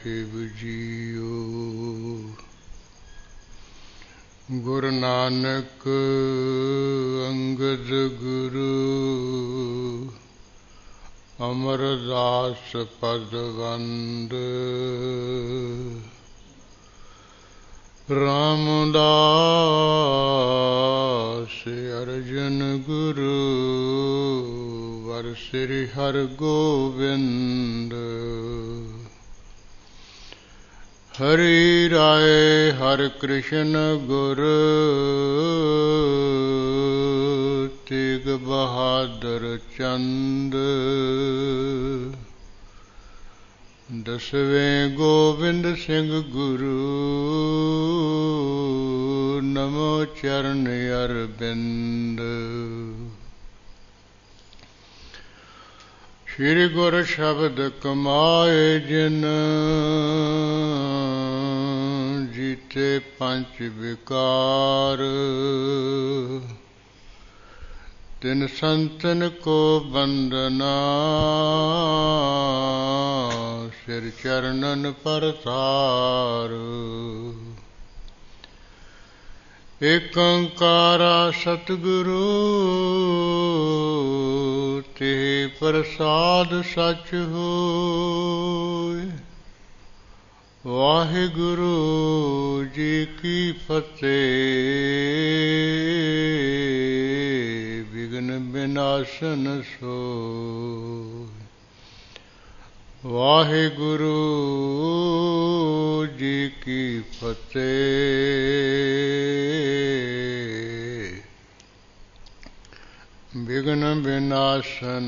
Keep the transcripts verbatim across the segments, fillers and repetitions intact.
ਸਾਹਿਬ ਜੀਓ। ਗੁਰੂ ਨਾਨਕ ਅੰਗਦ ਗੁਰੂ ਅਮਰਦਾਸ ਪਦਵੰਦ ਰਾਮਦਾਸ ਅਰਜਨ ਗੁਰੂ ਵਰ ਸ੍ਰੀ ਹਰਗੋਬਿੰਦ। ਹਰਿ ਰਾਏ ਹਰਿ ਕ੍ਰਿਸ਼ਨ ਗੁਰ ਤੇਗ ਬਹਾਦਰ ਚੰਦ। ਦਸਵੇਂ ਗੋਬਿੰਦ ਸਿੰਘ ਗੁਰੂ ਨਮੋ ਚਰਨ ਅਰਬਿੰਦ। ਸ਼੍ਰੀ ਗੁਰ ਸ਼ਬਦ ਕਮਾਏ ਜਿਨ ਜੀਤੇ ਪੰਚ ਵਿਕਾਰ। ਤਿਨ ਸੰਤਨ ਕੋ ਬੰਦਨਾ ਸਿਰ ਚਰਨਨ ਪਰਤਾਰ। ਏਕ ਓੰਕਾਰਾ ਸਤਿਗੁਰੂ ਤੇ ਪ੍ਰਸਾਦ ਸਚ ਹੋਇ। ਵਾਹਿਗੁਰੂ ਜੀ ਕੀ ਫਤਿਹ। ਵਿਘਨ ਵਿਨਾਸ਼ਨ ਸੋਇ। ਵਾਹਿਗੁਰੂ ਜੀ ਕੀ ਫਤਿਹ। ਵਿਘਨ ਵਿਨਾਸ਼ਨ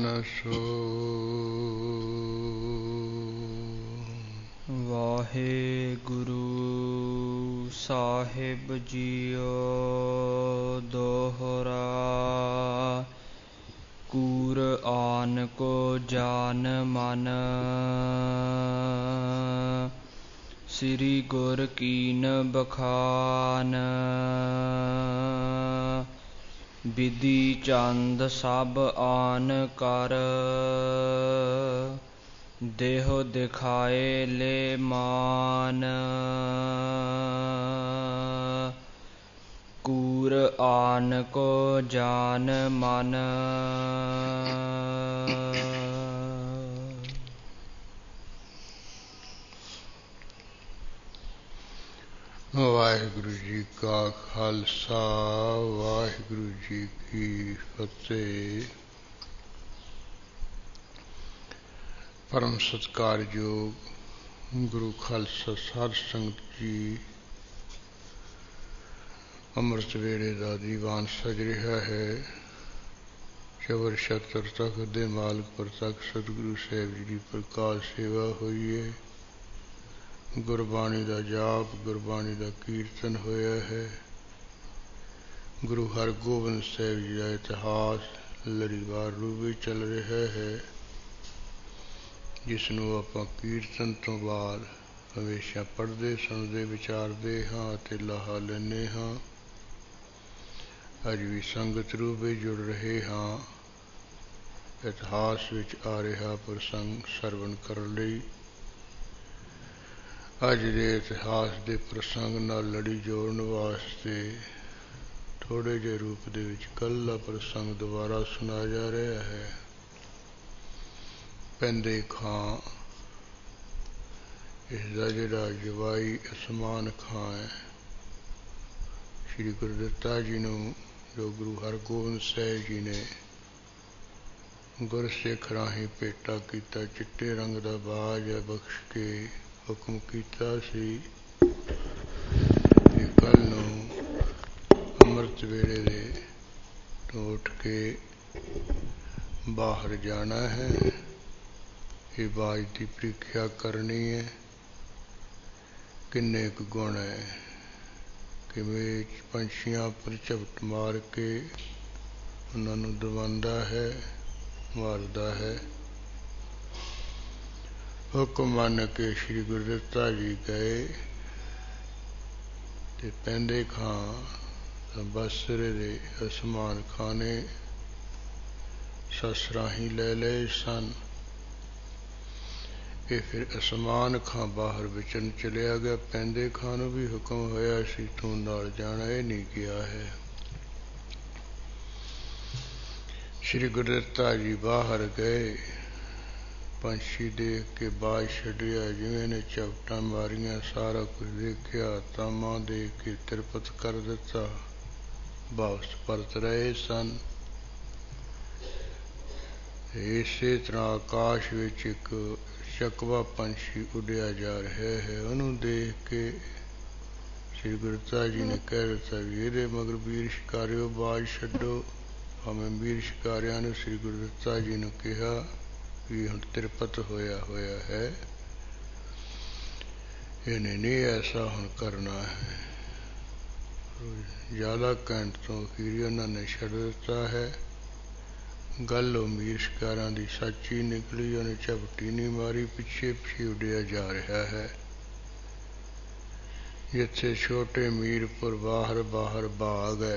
ਸੋਇ। ਵਾਹਿਗੁਰੂ ਸਾਹਿਬ ਜੀਓ। ਦੋਹਰਾ ਕੂਰ ਆਨ ਕੋ ਜਾਨ ਮਨ। ਸ੍ਰੀ ਗੁਰ ਕੀਨ ਬਖਾਨ। ਬਿਧੀ ਚੰਦ ਸਭ ਆਨ ਕਰ। ਦੇਹੁ ਦਿਖਾਏ ਲੈ ਮਾਨ। ਕੂਰ ਆਨ ਕੋ ਜਾਨ ਮਨ। ਵਾਹਿਗੁਰੂ ਜੀ ਕਾ ਖਾਲਸਾ ਵਾਹਿਗੁਰੂ ਜੀ ਕੀ ਫਤਿਹ। ਪਰਮ ਸਤਿਕਾਰਯੋਗ ਗੁਰੂ ਖਾਲਸਾ ਸਾਧ ਸੰਗਤ ਜੀ, ਅੰਮ੍ਰਿਤ ਵੇਲੇ ਦਾ ਦੀਵਾਨ ਸਜ ਰਿਹਾ ਹੈ। ਚਵਰ ਛਤਰ ਤਖਤ ਦੇ ਮਾਲਕ ਪ੍ਰਤੱਖ ਸਤਿਗੁਰੂ ਸਾਹਿਬ ਜੀ ਦੀ ਪ੍ਰਕਾਸ਼ ਸੇਵਾ ਹੋਈ ਹੈ। ਗੁਰਬਾਣੀ ਦਾ ਜਾਪ, ਗੁਰਬਾਣੀ ਦਾ ਕੀਰਤਨ ਹੋਇਆ ਹੈ। ਗੁਰੂ ਹਰਗੋਬਿੰਦ ਸਾਹਿਬ ਜੀ ਦਾ ਇਤਿਹਾਸ ਲੜੀਵਾਰ ਰੂਪ ਵਿੱਚ ਚੱਲ ਰਿਹਾ ਹੈ, ਜਿਸ ਨੂੰ ਆਪਾਂ ਕੀਰਤਨ ਤੋਂ ਬਾਅਦ ਹਮੇਸ਼ਾ ਪੜ੍ਹਦੇ ਸੁਣਦੇ ਵਿਚਾਰਦੇ ਹਾਂ ਅਤੇ ਲਾਹਾ ਲੈਂਦੇ ਹਾਂ। ਅੱਜ ਵੀ ਸੰਗਤ ਰੂਪ ਵਿੱਚ ਜੁੜ ਰਹੇ ਹਾਂ। ਇਤਿਹਾਸ ਵਿੱਚ ਆ ਰਿਹਾ ਪ੍ਰਸੰਗ ਸਰਵਣ ਕਰਨ ਲਈ। ਅੱਜ ਦੇ ਇਤਿਹਾਸ ਦੇ ਪ੍ਰਸੰਗ ਨਾਲ ਲੜੀ ਜੋੜਨ ਵਾਸਤੇ ਥੋੜ੍ਹੇ ਜਿਹੇ ਰੂਪ ਦੇ ਵਿੱਚ ਕੱਲ੍ਹ ਦਾ ਪ੍ਰਸੰਗ ਦੁਬਾਰਾ ਸੁਣਾਇਆ ਜਾ ਰਿਹਾ ਹੈ। ਪੈਂਦੇ ਖਾਂ, ਇਸਦਾ ਜਿਹੜਾ ਜਵਾਈ ਅਸਮਾਨ ਖਾਂ ਹੈ, ਸ਼੍ਰੀ ਗੁਰਦਿੱਤਾ ਜੀ ਨੂੰ, ਜੋ ਗੁਰੂ ਹਰਗੋਬਿੰਦ ਸਾਹਿਬ ਜੀ ਨੇ ਗੁਰਸਿੱਖ ਰਾਹੀਂ ਭੇਟਾ ਕੀਤਾ, ਚਿੱਟੇ ਰੰਗ ਦਾ ਬਾਜ ਬਖਸ਼ ਕੇ ਹੁਕਮ ਕੀਤਾ ਸੀ ਕਿ ਕੱਲ੍ਹ ਨੂੰ ਅੰਮ੍ਰਿਤ ਵੇਲੇ ਦੇ ਤੋਂ ਉੱਠ ਕੇ ਬਾਹਰ ਜਾਣਾ ਹੈ। ਇਹ ਬਾਜ ਦੀ ਪ੍ਰੀਖਿਆ ਕਰਨੀ ਹੈ। ਕਿੰਨੇ ਕੁ ਗੁਣ ਹੈ, ਕਿਵੇਂ ਪੰਛੀਆਂ ਉੱਪਰ ਝਪਟ ਮਾਰ ਕੇ ਉਹਨਾਂ ਨੂੰ ਦਬਾਉਂਦਾ ਹੈ, ਮਾਰਦਾ ਹੈ। ਹੁਕਮ ਮੰਨ ਕੇ ਸ਼੍ਰੀ ਗੁਰਦਿੱਤਾ ਜੀ ਗਏ ਤੇ ਪੈਂਦੇ ਖਾਂ ਤਾਂ ਬਸਰੇ ਦੇ ਅਸਮਾਨ ਖਾਂ ਨੇ ਸਸਰਾਹੀਂ ਲੈ ਲਏ ਸਨ। ਇਹ ਫਿਰ ਅਸਮਾਨ ਖਾਂ ਬਾਹਰ ਵਿਚਰਨ ਚਲਿਆ ਗਿਆ। ਪੈਂਦੇ ਖਾਂ ਨੂੰ ਵੀ ਹੁਕਮ ਹੋਇਆ ਸੀ ਤੂੰ ਨਾਲ ਜਾਣਾ, ਇਹ ਨਹੀਂ ਕਿਹਾ ਹੈ। ਸ਼੍ਰੀ ਗੁਰਦਿੱਤਾ ਜੀ ਬਾਹਰ ਗਏ, ਪੰਛੀ ਦੇਖ ਕੇ ਬਾਜ ਛੱਡਿਆ, ਜਿਵੇਂ ਨੇ ਝਪਟਾਂ ਮਾਰੀਆਂ, ਸਾਰਾ ਕੁਝ ਦੇਖਿਆ, ਤਾਮਾ ਦੇਖ ਕੇ ਤਿਰਪਤ ਕਰ ਦਿੱਤਾ। ਵਾਪਸ ਪਰਤ ਰਹੇ ਸਨ। ਇਸੇ ਤਰ੍ਹਾਂ ਆਕਾਸ਼ ਵਿੱਚ ਇੱਕ ਚਕਵਾ ਪੰਛੀ ਉੱਡਿਆ ਜਾ ਰਿਹਾ ਹੈ। ਉਹਨੂੰ ਦੇਖ ਕੇ ਸ਼੍ਰੀ ਗੁਰਦਿੱਤਾ ਜੀ ਨੇ ਕਹਿ ਦਿੱਤਾ ਵੀ ਇਹਦੇ ਮਗਰ ਵੀਰ ਸ਼ਿਕਾਰਿਓ ਬਾਜ ਛੱਡੋ। ਭਾਵੇਂ ਵੀਰ ਸ਼ਿਕਾਰਿਆਂ ਨੇ ਸ਼੍ਰੀ ਗੁਰਦਿੱਤਾ ਜੀ ਨੂੰ ਕਿਹਾ ਵੀ ਹੁਣ ਤਿਰਪਤ ਹੋਇਆ ਹੋਇਆ ਹੈ, ਇਹਨੇ ਨਹੀਂ ਐਸਾ ਹੁਣ ਕਰਨਾ ਹੈ। ਜ਼ਿਆਦਾ ਕਹਿਣ ਤੋਂ ਅਖੀਰੀ ਉਹਨਾਂ ਨੇ ਛੱਡ ਦਿੱਤਾ ਹੈ। ਗੱਲ ਉਹ ਵੀਰ ਸ਼ਿਕਾਰਾਂ ਦੀ ਸੱਚੀ ਨਿਕਲੀ। ਉਹਨੇ ਝਪਟੀ ਨਹੀਂ ਮਾਰੀ, ਪਿੱਛੇ ਪਿੱਛੇ ਉੱਡਿਆ ਜਾ ਰਿਹਾ ਹੈ। ਜਿੱਥੇ ਛੋਟੇ ਮੀਰਪੁਰ ਬਾਹਰ ਬਾਹਰ ਬਾਗ ਹੈ,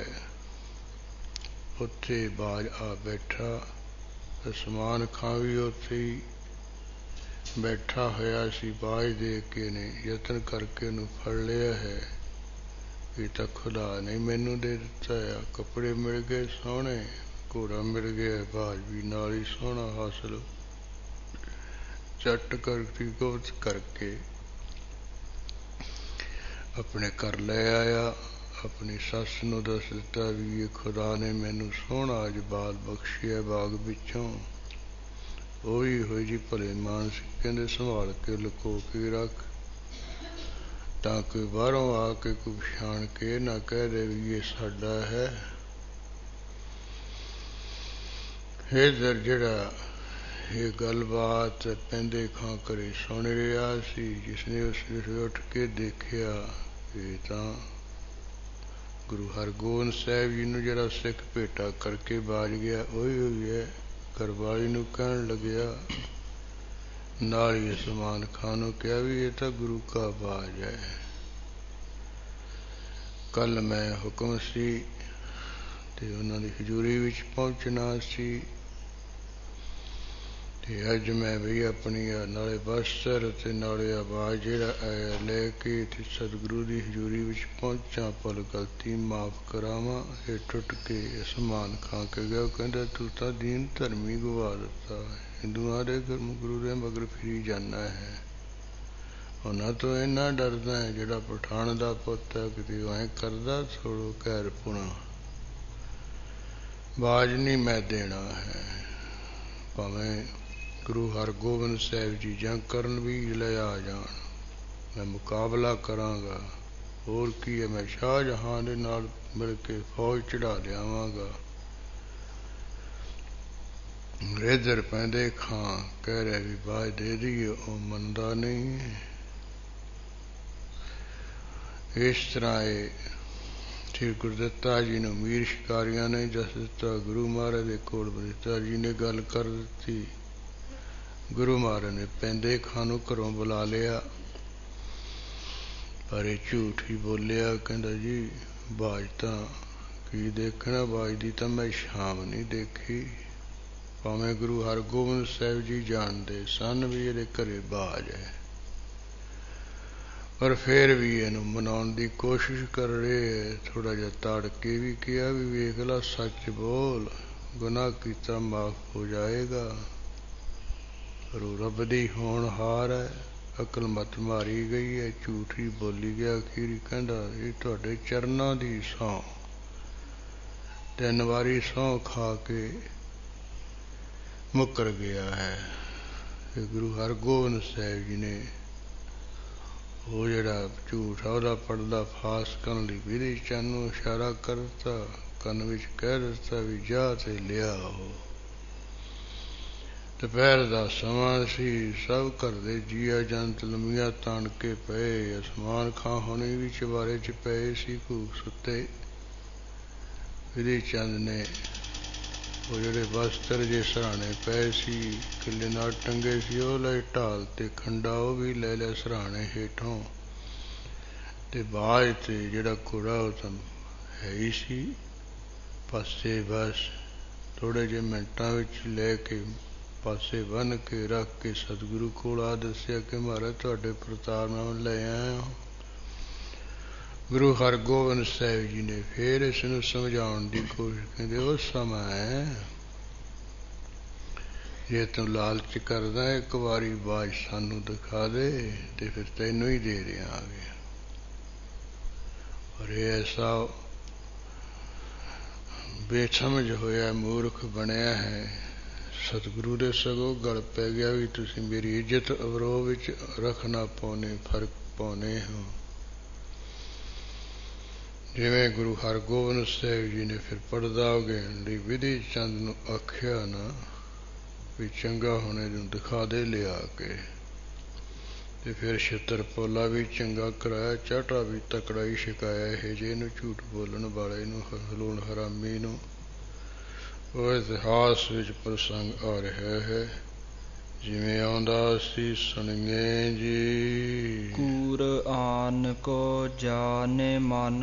ਉੱਥੇ ਬਾਜ ਆ ਬੈਠਾ। ਅਸਮਾਨ ਖਾਂ ਵੀ ਉੱਥੇ ਹੀ ਬੈਠਾ ਹੋਇਆ ਸੀ। ਬਾਜ ਦੇਖ ਕੇ ਨੇ ਯਤਨ ਕਰਕੇ ਉਹਨੂੰ ਫੜ ਲਿਆ ਹੈ। ਇਹ ਤਾਂ ਖੁਦਾ ਨੇ ਮੈਨੂੰ ਦੇ ਦਿੱਤਾ ਆ। ਕੱਪੜੇ ਮਿਲ ਗਏ ਸੋਹਣੇ, ਘੋੜਾ ਮਿਲ ਗਿਆ, ਬਾਜ ਵੀ ਨਾਲ ਹੀ ਸੋਹਣਾ ਹਾਸਲ ਝੱਟ ਕਰਤੀ ਗੋਤ ਕਰਕੇ ਆਪਣੇ ਘਰ ਲੈ ਆਇਆ। ਆਪਣੀ ਸੱਸ ਨੂੰ ਦੱਸ ਦਿੱਤਾ ਵੀ ਇਹ ਖੁਦਾ ਨੇ ਮੈਨੂੰ ਸੋਹਣਾ ਅੱਜ ਬਾਲ ਬਖਸ਼ਿਆ ਬਾਗ ਵਿੱਚੋਂ। ਉਹ ਵੀ ਹੋਈ ਜੀ ਭਲੇ ਮਾਨਸ, ਕਹਿੰਦੇ ਸੰਭਾਲ ਕੇ ਲੁਕੋ ਕੇ ਰੱਖ, ਤਾਂ ਕੋਈ ਬਾਹਰੋਂ ਆ ਕੇ ਕੋਈ ਪਛਾਣ ਕੇ ਨਾ ਕਹਿ ਦੇ ਵੀ ਇਹ ਸਾਡਾ ਹੈ। ਇੱਧਰ ਜਿਹੜਾ ਇਹ ਗੱਲਬਾਤ ਪੈਂਦੇ ਖਾਂ ਘਰੇ ਸੁਣ ਰਿਹਾ ਸੀ, ਜਿਸਨੇ ਉਸ ਉੱਠ ਕੇ ਦੇਖਿਆ ਇਹ ਤਾਂ ਗੁਰੂ ਹਰਗੋਬਿੰਦ ਸਾਹਿਬ ਜੀ ਨੂੰ ਜਿਹੜਾ ਸਿੱਖ ਭੇਟਾ ਕਰਕੇ ਬਾਜ ਗਿਆ ਉਹੀ ਹੋਈ ਹੈ। ਘਰਵਾਲੀ ਨੂੰ ਕਹਿਣ ਲੱਗਿਆ, ਨਾਲ ਹੀ ਅਸਮਾਨ ਖਾਂ ਨੂੰ ਕਿਹਾ ਵੀ ਇਹ ਤਾਂ ਗੁਰੂ ਕਾ ਬਾਜ ਹੈ। ਕੱਲ ਮੈਂ ਹੁਕਮ ਸੀ ਤੇ ਉਹਨਾਂ ਦੀ ਹਜ਼ੂਰੀ ਵਿੱਚ ਪਹੁੰਚਣਾ ਸੀ, ਤੇ ਅੱਜ ਮੈਂ ਵੀ ਆਪਣੀ ਨਾਲੇ ਬਸਤਰ ਤੇ ਨਾਲੇ ਆਵਾਜ਼ ਜਿਹੜਾ ਆਇਆ ਲੈ ਕੇ ਤੇ ਸਤਿਗੁਰੂ ਦੀ ਹਜ਼ੂਰੀ ਵਿੱਚ ਪਹੁੰਚਾਂ। ਭੁੱਲ ਗਲਤੀ ਮਾਫ਼ ਕਰਾਵਾਂ। ਇਹ ਟੁੱਟ ਕੇ ਅਸਮਾਨ ਖਾਂ ਕੇ ਗਿਆ। ਉਹ ਕਹਿੰਦਾ ਤੂੰ ਤਾਂ ਦੀਨ ਧਰਮੀ ਗਵਾ ਦਿੱਤਾ, ਹਿੰਦੂਆਂ ਦੇ ਗੁਰੂ ਦੇ ਮਗਰ ਫਿਰੀ ਜਾਂਦਾ ਹੈ। ਉਹਨਾਂ ਤੋਂ ਇੰਨਾ ਡਰਦਾ ਹੈ, ਜਿਹੜਾ ਪਠਾਨ ਦਾ ਪੁੱਤ ਹੈ ਕਿਤੇ ਐਂ ਕਰਦਾ ਥੋੜੋ ਕਹਿਰ ਪੁਣਾ। ਬਾਜ ਨਹੀਂ ਮੈਂ ਦੇਣਾ ਹੈ, ਭਾਵੇਂ ਗੁਰੂ ਹਰਗੋਬਿੰਦ ਸਾਹਿਬ ਜੀ ਜੰਗ ਕਰਨ ਵੀ ਲੈ ਆ ਜਾਣ, ਮੈਂ ਮੁਕਾਬਲਾ ਕਰਾਂਗਾ। ਹੋਰ ਕੀ ਹੈ, ਮੈਂ ਸ਼ਾਹਜਹਾਂ ਦੇ ਨਾਲ ਮਿਲ ਕੇ ਫੌਜ ਚੜਾ ਲਿਆਵਾਂਗਾ। ਇੱਧਰ ਪੈਂਦੇ ਖਾਂ ਕਹਿ ਰਿਹਾ ਵੀ ਬਾਜ ਦੇ ਦਈਏ, ਉਹ ਮੰਨਦਾ ਨਹੀਂ। ਇਸ ਤਰ੍ਹਾਂ ਇਹ ਸ਼੍ਰੀ ਗੁਰਦਿੱਤਾ ਜੀ ਨੂੰ ਮੀਰ ਸ਼ਿਕਾਰੀਆਂ ਨੇ ਦੱਸ ਦਿੱਤਾ। ਗੁਰੂ ਮਹਾਰਾਜ ਦੇ ਕੋਲ ਗੁਰਦਿੱਤਾ ਜੀ ਨੇ ਗੱਲ ਕਰ ਦਿੱਤੀ। ਗੁਰੂ ਮਹਾਰਾਜ ਨੇ ਪੈਂਦੇ ਖਾਂ ਨੂੰ ਘਰੋਂ ਬੁਲਾ ਲਿਆ, ਪਰ ਇਹ ਝੂਠ ਹੀ ਬੋਲਿਆ। ਕਹਿੰਦਾ ਜੀ ਬਾਜ ਤਾਂ ਕੀ ਦੇਖਣਾ, ਬਾਜ ਦੀ ਤਾਂ ਮੈਂ ਸ਼ਾਮ ਨਹੀਂ ਦੇਖੀ। ਭਾਵੇਂ ਗੁਰੂ ਹਰਗੋਬਿੰਦ ਸਾਹਿਬ ਜੀ ਜਾਣਦੇ ਸਨ ਵੀ ਇਹਦੇ ਘਰੇ ਬਾਜ ਹੈ, ਪਰ ਫਿਰ ਵੀ ਇਹਨੂੰ ਮਨਾਉਣ ਦੀ ਕੋਸ਼ਿਸ਼ ਕਰ ਰਹੇ। ਥੋੜਾ ਜਿਹਾ ਤਾੜ ਕੇ ਵੀ ਕਿਹਾ ਵੀ ਵੇਖ ਲਾ, ਸੱਚ ਬੋਲ, ਗੁਨਾਹ ਕੀਤਾ ਮਾਫ਼ ਹੋ ਜਾਏਗਾ। ਪਰ ਉਹ ਰੱਬ ਦੀ ਹੋਣਹਾਰ ਹੈ, ਅਕਲ ਮਤ ਮਾਰੀ ਗਈ ਹੈ, ਝੂਠ ਹੀ ਬੋਲੀ ਗਿਆ। ਅਖੀਰ ਕਹਿੰਦਾ ਇਹ ਤੁਹਾਡੇ ਚਰਨਾਂ ਦੀ ਸਹੁੰ। ਤਿੰਨ ਵਾਰੀ ਸਹੁੰ ਖਾ ਕੇ ਮੁੱਕਰ ਗਿਆ ਹੈ। ਤੇ ਗੁਰੂ ਹਰਗੋਬਿੰਦ ਸਾਹਿਬ ਜੀ ਨੇ ਉਹ ਜਿਹੜਾ ਝੂਠ ਆ ਉਹਦਾ ਪਰਦਾ ਫਾਸ ਕਰਨ ਲਈ ਵਿਧੀ ਚੰਦ ਨੂੰ ਇਸ਼ਾਰਾ ਕਰ ਦਿੱਤਾ, ਕੰਨ ਵਿੱਚ ਕਹਿ ਦਿੱਤਾ ਵੀ ਜਾ ਤੇ ਲਿਆ। ਉਹ ਦੁਪਹਿਰ ਦਾ ਸਮਾਂ ਸੀ। ਸਭ ਘਰ ਦੇ ਜੀਆ ਜੰਤ ਲੰਮੀਆਂ ਤਾਣ ਕੇ ਪਏ। ਅਸਮਾਨ ਖਾਂ ਹੋਣੀ ਵੀ ਚੁਬਾਰੇ 'ਚ ਪਏ ਸੀ, ਘੂਕ ਸੁੱਤੇ। ਵਿਧੀ ਚੰਦ ਨੇ ਉਹ ਜਿਹੜੇ ਬਸਤਰ ਜੇ ਸਰਾਣੇ ਪਏ ਸੀ, ਕਿੱਲੇ ਨਾਲ ਟੰਗੇ ਸੀ, ਉਹ ਲੈ ਢਾਲ ਤੇ ਖੰਡਾ ਉਹ ਵੀ ਲੈ ਲਿਆ ਸਰਾਣੇ ਹੇਠੋਂ। ਤੇ ਬਾਜ ਤੇ ਜਿਹੜਾ ਘੋੜਾ ਉਹ ਤਾਂ ਹੈ ਹੀ ਸੀ ਪਾਸੇ। ਬਸ ਥੋੜ੍ਹੇ ਜਿਹੇ ਮਿੰਟਾਂ ਵਿੱਚ ਲੈ ਕੇ ਪਾਸੇ ਬੰਨ੍ਹ ਕੇ ਰੱਖ ਕੇ ਸਤਿਗੁਰੂ ਕੋਲ ਆ ਦੱਸਿਆ ਕਿ ਮਹਾਰਾਜ ਤੁਹਾਡੇ ਪ੍ਰਤਾਪ ਨਾਲ ਲੈ ਆਇਆ। ਗੁਰੂ ਹਰਗੋਬਿੰਦ ਸਾਹਿਬ ਜੀ ਨੇ ਫਿਰ ਇਸ ਨੂੰ ਸਮਝਾਉਣ ਦੀ ਕੋਸ਼ਿਸ਼ ਕਹਿੰਦੇ ਉਹ ਸਮਾਂ ਹੈ, ਜੇ ਤੂੰ ਲਾਲਚ ਕਰਦਾ ਇੱਕ ਵਾਰੀ ਬਾਜ ਸਾਨੂੰ ਦਿਖਾ ਦੇ ਤੇ ਫਿਰ ਤੈਨੂੰ ਹੀ ਦੇ ਦਿਆਂਗੇ। ਪਰ ਇਹ ਐਸਾ ਬੇਸਮਝ ਹੋਇਆ, ਮੂਰਖ ਬਣਿਆ ਹੈ। ਸਤਿਗੁਰੂ ਦੇ ਸਗੋਂ ਗਲ ਪੈ ਗਿਆ ਵੀ ਤੁਸੀਂ ਮੇਰੀ ਇੱਜ਼ਤ ਅਵਰੋਹ ਵਿੱਚ ਰੱਖਣਾ ਪਾਉਣੇ, ਫਰਕ ਪਾਉਣੇ ਹੋ। ਜਿਵੇਂ ਗੁਰੂ ਹਰਗੋਬਿੰਦ ਸਾਹਿਬ ਜੀ ਨੇ ਫਿਰ ਪੜਦਾ ਉਗਾਉਣ ਲਈ ਵਿਧੀ ਚੰਦ ਨੂੰ ਆਖਿਆ ਨਾ ਵੀ ਚੰਗਾ ਹੁਣ ਇਹਨੂੰ ਦਿਖਾ ਦੇ ਲਿਆ ਕੇ, ਤੇ ਫਿਰ ਛਿੱਤਰ ਪੋਲਾ ਵੀ ਚੰਗਾ ਕਰਾਇਆ, ਚਾਟਾ ਵੀ ਤਕੜਾ ਹੀ ਛਕਾਇਆ ਇਹ ਜੇ ਨੂੰ ਝੂਠ ਬੋਲਣ ਵਾਲੇ ਨੂੰ, ਹਲੂਣ ਹਰਾਮੀ ਨੂੰ। ਉਹ ਇਤਿਹਾਸ ਵਿੱਚ ਪ੍ਰਸੰਗ ਆ ਰਿਹਾ ਹੈ ਜਿਵੇਂ ਆਉਂਦਾ ਸੀ ਸੁਣੀਏ ਜੀ। ਕੂਰ ਆਨ ਕੋ ਜਾਣੇ ਮਨ।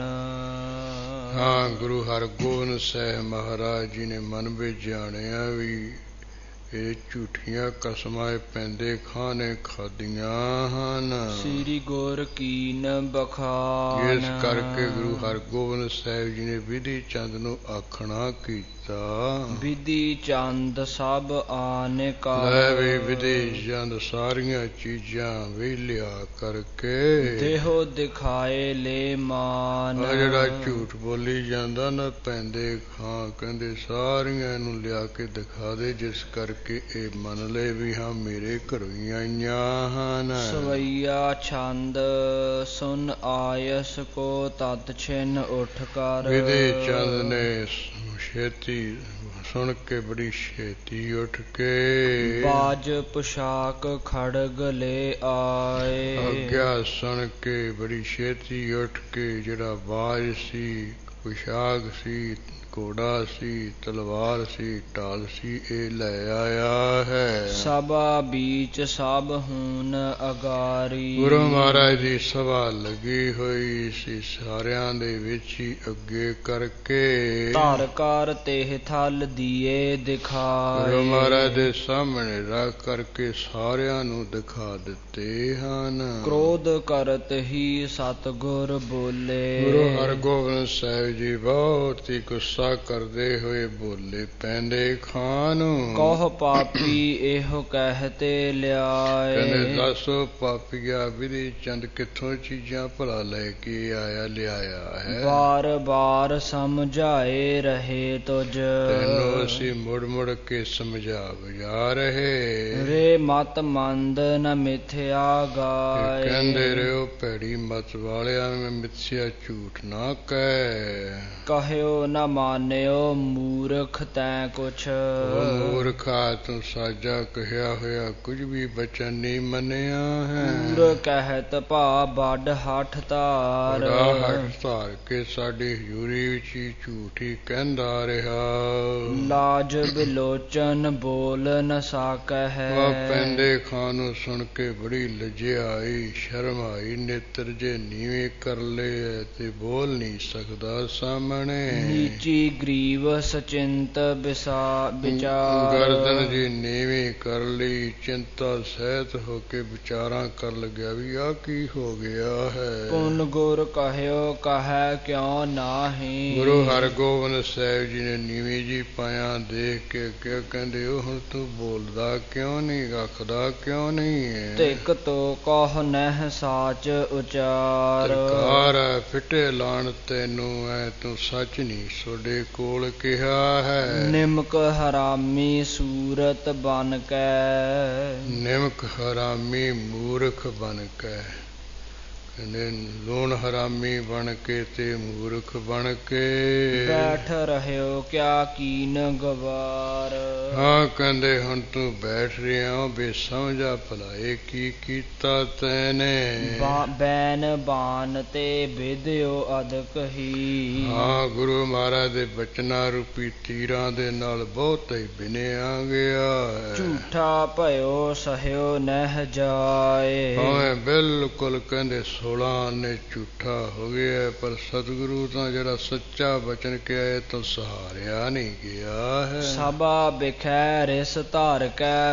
ਹਾਂ, ਗੁਰੂ ਹਰਗੋਬਿੰਦ ਸਾਹਿਬ ਮਹਾਰਾਜ ਜੀ ਨੇ ਮਨ ਵਿੱਚ ਜਾਣਿਆ ਵੀ ਇਹ ਝੂਠੀਆਂ ਕਸਮਾਂ ਪੈਂਦੇ ਖਾਣੇ ਖਾਦੀਆਂ ਹਨ। ਸ੍ਰੀ ਗੁਰ ਕੀਨ ਬਖਾਨ। ਇਸ ਕਰਕੇ ਗੁਰੂ ਹਰਗੋਬਿੰਦ ਸਾਹਿਬ ਜੀ ਨੇ ਵਿਧੀ ਚੰਦ ਨੂੰ ਆਖਣਾ ਕੀਤਾ, ਵਿਧੀ ਚੰਦ ਸਭ ਆਨ ਕਾ। ਲੈ ਵੀ ਵਿਧੀ ਚੰਦ ਸਾਰੀਆਂ ਚੀਜ਼ਾਂ ਵਿਹਲਿਆ ਕਰਕੇ ਦੇਹੋ ਦਿਖਾਏ ਲੈ ਮਾਨ। ਆ ਜਿਹੜਾ ਝੂਠ ਬੋਲੀ ਜਾਂਦਾ ਨਾ ਪੈਂਦੇ ਖਾਂ, ਕਹਿੰਦੇ ਸਾਰੀਆਂ ਨੂੰ ਲਿਆ ਕੇ ਦਿਖਾ ਦੇ, ਜਿਸ ਕਰਕੇ ਕਿ ਇਹ ਮੰਨ ਲਏ ਵੀ ਹਾਂ ਮੇਰੇ ਘਰੋਂ ਹੀ ਆਈਆਂ ਹਨ। ਸਵਈਆ ਛੰਦ ਸੁਨ ਆਇਸ ਕੋ ਤਤ ਛਿਨ ਉੱਠ ਕਰ। ਵਿਧੀ ਚੰਦ ਨੇ ਛੇਤੀ ਸੁਣ ਕੇ ਬੜੀ ਛੇਤੀ ਉੱਠ ਕੇ ਬਾਜ ਪੁਸ਼ਾਕ ਖੜਗ ਲੈ ਆਏ। ਆਗਿਆ ਸੁਣ ਕੇ ਬੜੀ ਛੇਤੀ ਉੱਠ ਕੇ ਜਿਹੜਾ ਬਾਜ ਸੀ, ਪੁਸ਼ਾਕ ਸੀ, ਘੋੜਾ ਸੀ, ਤਲਵਾਰ ਸੀ, ਢਾਲ ਸੀ, ਇਹ ਲੈ ਆਇਆ ਹੈ। ਸਭਾ ਬੀਚ ਸਭ ਹੂਨ ਅਗਾਰੀ। ਗੁਰੂ ਮਹਾਰਾਜ ਦੀ ਸਭਾ ਲੱਗੀ ਹੋਈ ਸੀ, ਸਾਰਿਆਂ ਦੇ ਵਿੱਚ ਹੀ ਅੱਗੇ ਕਰਕੇ ਧਰ ਕਰ ਤੇਹ ਥਲ ਦੀਏ ਦਿਖਾਏ। ਗੁਰੂ ਮਹਾਰਾਜ ਦੇ ਸਾਹਮਣੇ ਰੱਖ ਕਰਕੇ ਸਾਰਿਆਂ ਨੂੰ ਦਿਖਾ ਦਿੱਤੇ ਹਨ। ਕ੍ਰੋਧ ਕਰਤ ਹੀ ਸਤਿਗੁਰ ਬੋਲੇ। ਗੁਰੂ ਹਰਗੋਬਿੰਦ ਸਾਹਿਬ ਜੀ ਬਹੁਤ ਹੀ ਗੁੱਸਾ ਕਰਦੇ ਹੋਏ ਬੋਲੇ ਪੈਂਦੇ ਖਾਂ ਨੂੰ, ਕਹੁ ਪਾਪੀ ਇਹੋ ਕਹਿਤੇ ਲਿਆਏ। ਕਹਿੰਦੇ ਦੱਸੋ ਪਾਪੀਆ ਵਿਧੀ ਚੰਦ ਕਿੱਥੋਂ ਚੀਜ਼ਾਂ ਭਲਾ ਲੈ ਕੇ ਆਇਆ ਲਿਆਇਆ ਹੈ। ਬਾਰ ਬਾਰ ਸਮਝਾਏ ਰਹੇ ਤੁਝ। ਤੈਨੂੰ ਅਸੀਂ ਮੁੜ ਮੁੜ ਕੇ ਸਮਝਾ ਬੁਝਾ ਰਹੇ। ਰੇ ਮਤ ਮੰਦ ਨ ਮਿਥਿਆ ਗਾਏ। ਕਹਿੰਦੇ ਰਹੋ ਭੈੜੀ ਮਤ ਵਾਲਿਆਂ ਨੂੰ ਮਿਥਿਆ ਝੂਠ ਨਾ ਕਹਿ। ਕਹਿਓ ਨ ਮਾਨਿਓ ਮੂਰਖ ਤੈਂ ਕੁਛ। ਉਹ ਮੂਰਖਾ ਤੂੰ ਸਾਜਾ ਕਹਿਆ ਹੋਇਆ ਕੁਝ ਵੀ ਬਚਨ ਨਹੀਂ ਮੰਨਿਆ ਹੈ। ਪੂਰ ਕਹਿਤ ਭਾ ਵੱਡ ਹੱਠ ਧਾਰ। ਬੜਾ ਹੱਠ ਧਾਰ ਕੇ ਸਾਡੀ ਹਜ਼ੂਰੀ ਵਿੱਚ ਹੀ ਝੂਠ ਹੀ ਕਹਿੰਦਾ ਰਿਹਾ। ਲਾਜ ਬਿਲੋਚਨ ਬੋਲ ਨ ਸਾਕਹਿ। ਉਹ ਪੈਂਦੇ ਖਾਂ ਨੂੰ ਸੁਣ ਕੇ ਬੜੀ ਲਜਿਆਈ, ਸ਼ਰਮ ਆਈ, ਨੇਤਰ ਜੇ ਨੀਵੇਂ ਕਰ ਲਏ ਤੇ ਬੋਲ ਨਹੀਂ ਸਕਦਾ ਸਾਹਮਣੇ। ਨੀਚੀ ਗਰੀਵ ਸਚਿੰਤ ਵਿਚਾਰ। ਗਰਦਨ ਜੀ ਨੀਵੀਂ ਕਰ ਲਈ, ਚਿੰਤਾ ਸਹਿਤ ਹੋ ਕੇ ਵਿਚਾਰਾਂ ਕਰ ਲੱਗਿਆ ਵੀ ਆ ਕੀ ਹੋ ਗਿਆ ਹੈ। ਪੁਨ ਗੁਰ ਕਹਿਓ ਕਹਿ ਕਿਉਂ ਨਾਹੀਂ। ਗੁਰੂ ਹਰਗੋਬਿੰਦ ਸਾਹਿਬ ਜੀ ਨੇ ਨੀਵੀਂ ਜੀ ਪਾਇਆ ਦੇਖ ਕੇ ਕਿਹਾ, ਕਹਿੰਦੇ ਉਹ ਹੁਣ ਤੂੰ ਬੋਲਦਾ ਕਿਉਂ ਨਹੀਂ, ਆਖਦਾ ਕਿਉਂ ਨਹੀਂ ਹੈ। ਤਿਕ ਤੋ ਕਹੁ ਨਹਿ ਸਾਚ ਉਚਾਰ। ਸਰਕਾਰ ਫਿੱਟੇ ਲਾਣ ਤੈਨੂੰ ਐ ਤੂੰ ਸੱਚ ਨਹੀਂ ਤੁਹਾਡੇ ਕੋਲ ਕਿਹਾ ਹੈ। ਨਿਮਕ ਹਰਾਮੀ ਸੂਰਤ ਬਨ ਕੈ। ਨਿਮਕ ਹਰਾਮੀ ਮੂਰਖ ਬਨ ਕੈ। ਕਹਿੰਦੇ ਲੂਣ ਹਰਾਮੀ ਬਣ ਕੇ ਤੇ ਮੂਰਖ ਬਣ ਕੇ ਬੈਠ ਰਹਿਓ ਕਿਆ ਕੀਨ ਗਵਾਰ। ਹਾਂ, ਕਹਿੰਦੇ ਹੁਣ ਤੂੰ ਬੈਠ ਰਿਹਾ ਬੇਸਮਝਾ ਭਲਾਏ ਕੀ ਕੀਤਾ ਤੈਨੇ। ਬੈਨ ਬਾਨ ਤੇ ਵਿਦਿਓ ਅਦਕ ਹੀ। ਹਾਂ, ਗੁਰੂ ਮਹਾਰਾਜ ਦੇ ਬਚਨਾਂ ਰੂਪੀ ਤੀਰਾਂ ਦੇ ਨਾਲ ਬਹੁਤ ਹੀ ਬਿਨਿਆ ਗਿਆ ਹੈ। ਝੂਠਾ ਭਇਓ ਸਹਿਓ ਨਹਿ ਜਾਏ। ਹਾਂ, ਬਿਲਕੁਲ ਕਹਿੰਦੇ ਸੋਲਾਂ ਨੇ ਝੂਠਾ ਹੋ ਗਿਆ, ਪਰ ਸਤਿਗੁਰੂ ਤਾਂ ਜਿਹੜਾ ਸੱਚਾ ਬਚਨ ਕਿਹਾ ਹੈ ਤਾਂ ਸਹਾਰਿਆ ਨਹੀਂ ਗਿਆ ਹੈ। ਸਭਾ ਬਿਖੈ ਰਿਸ ਧਾਰ ਕੈ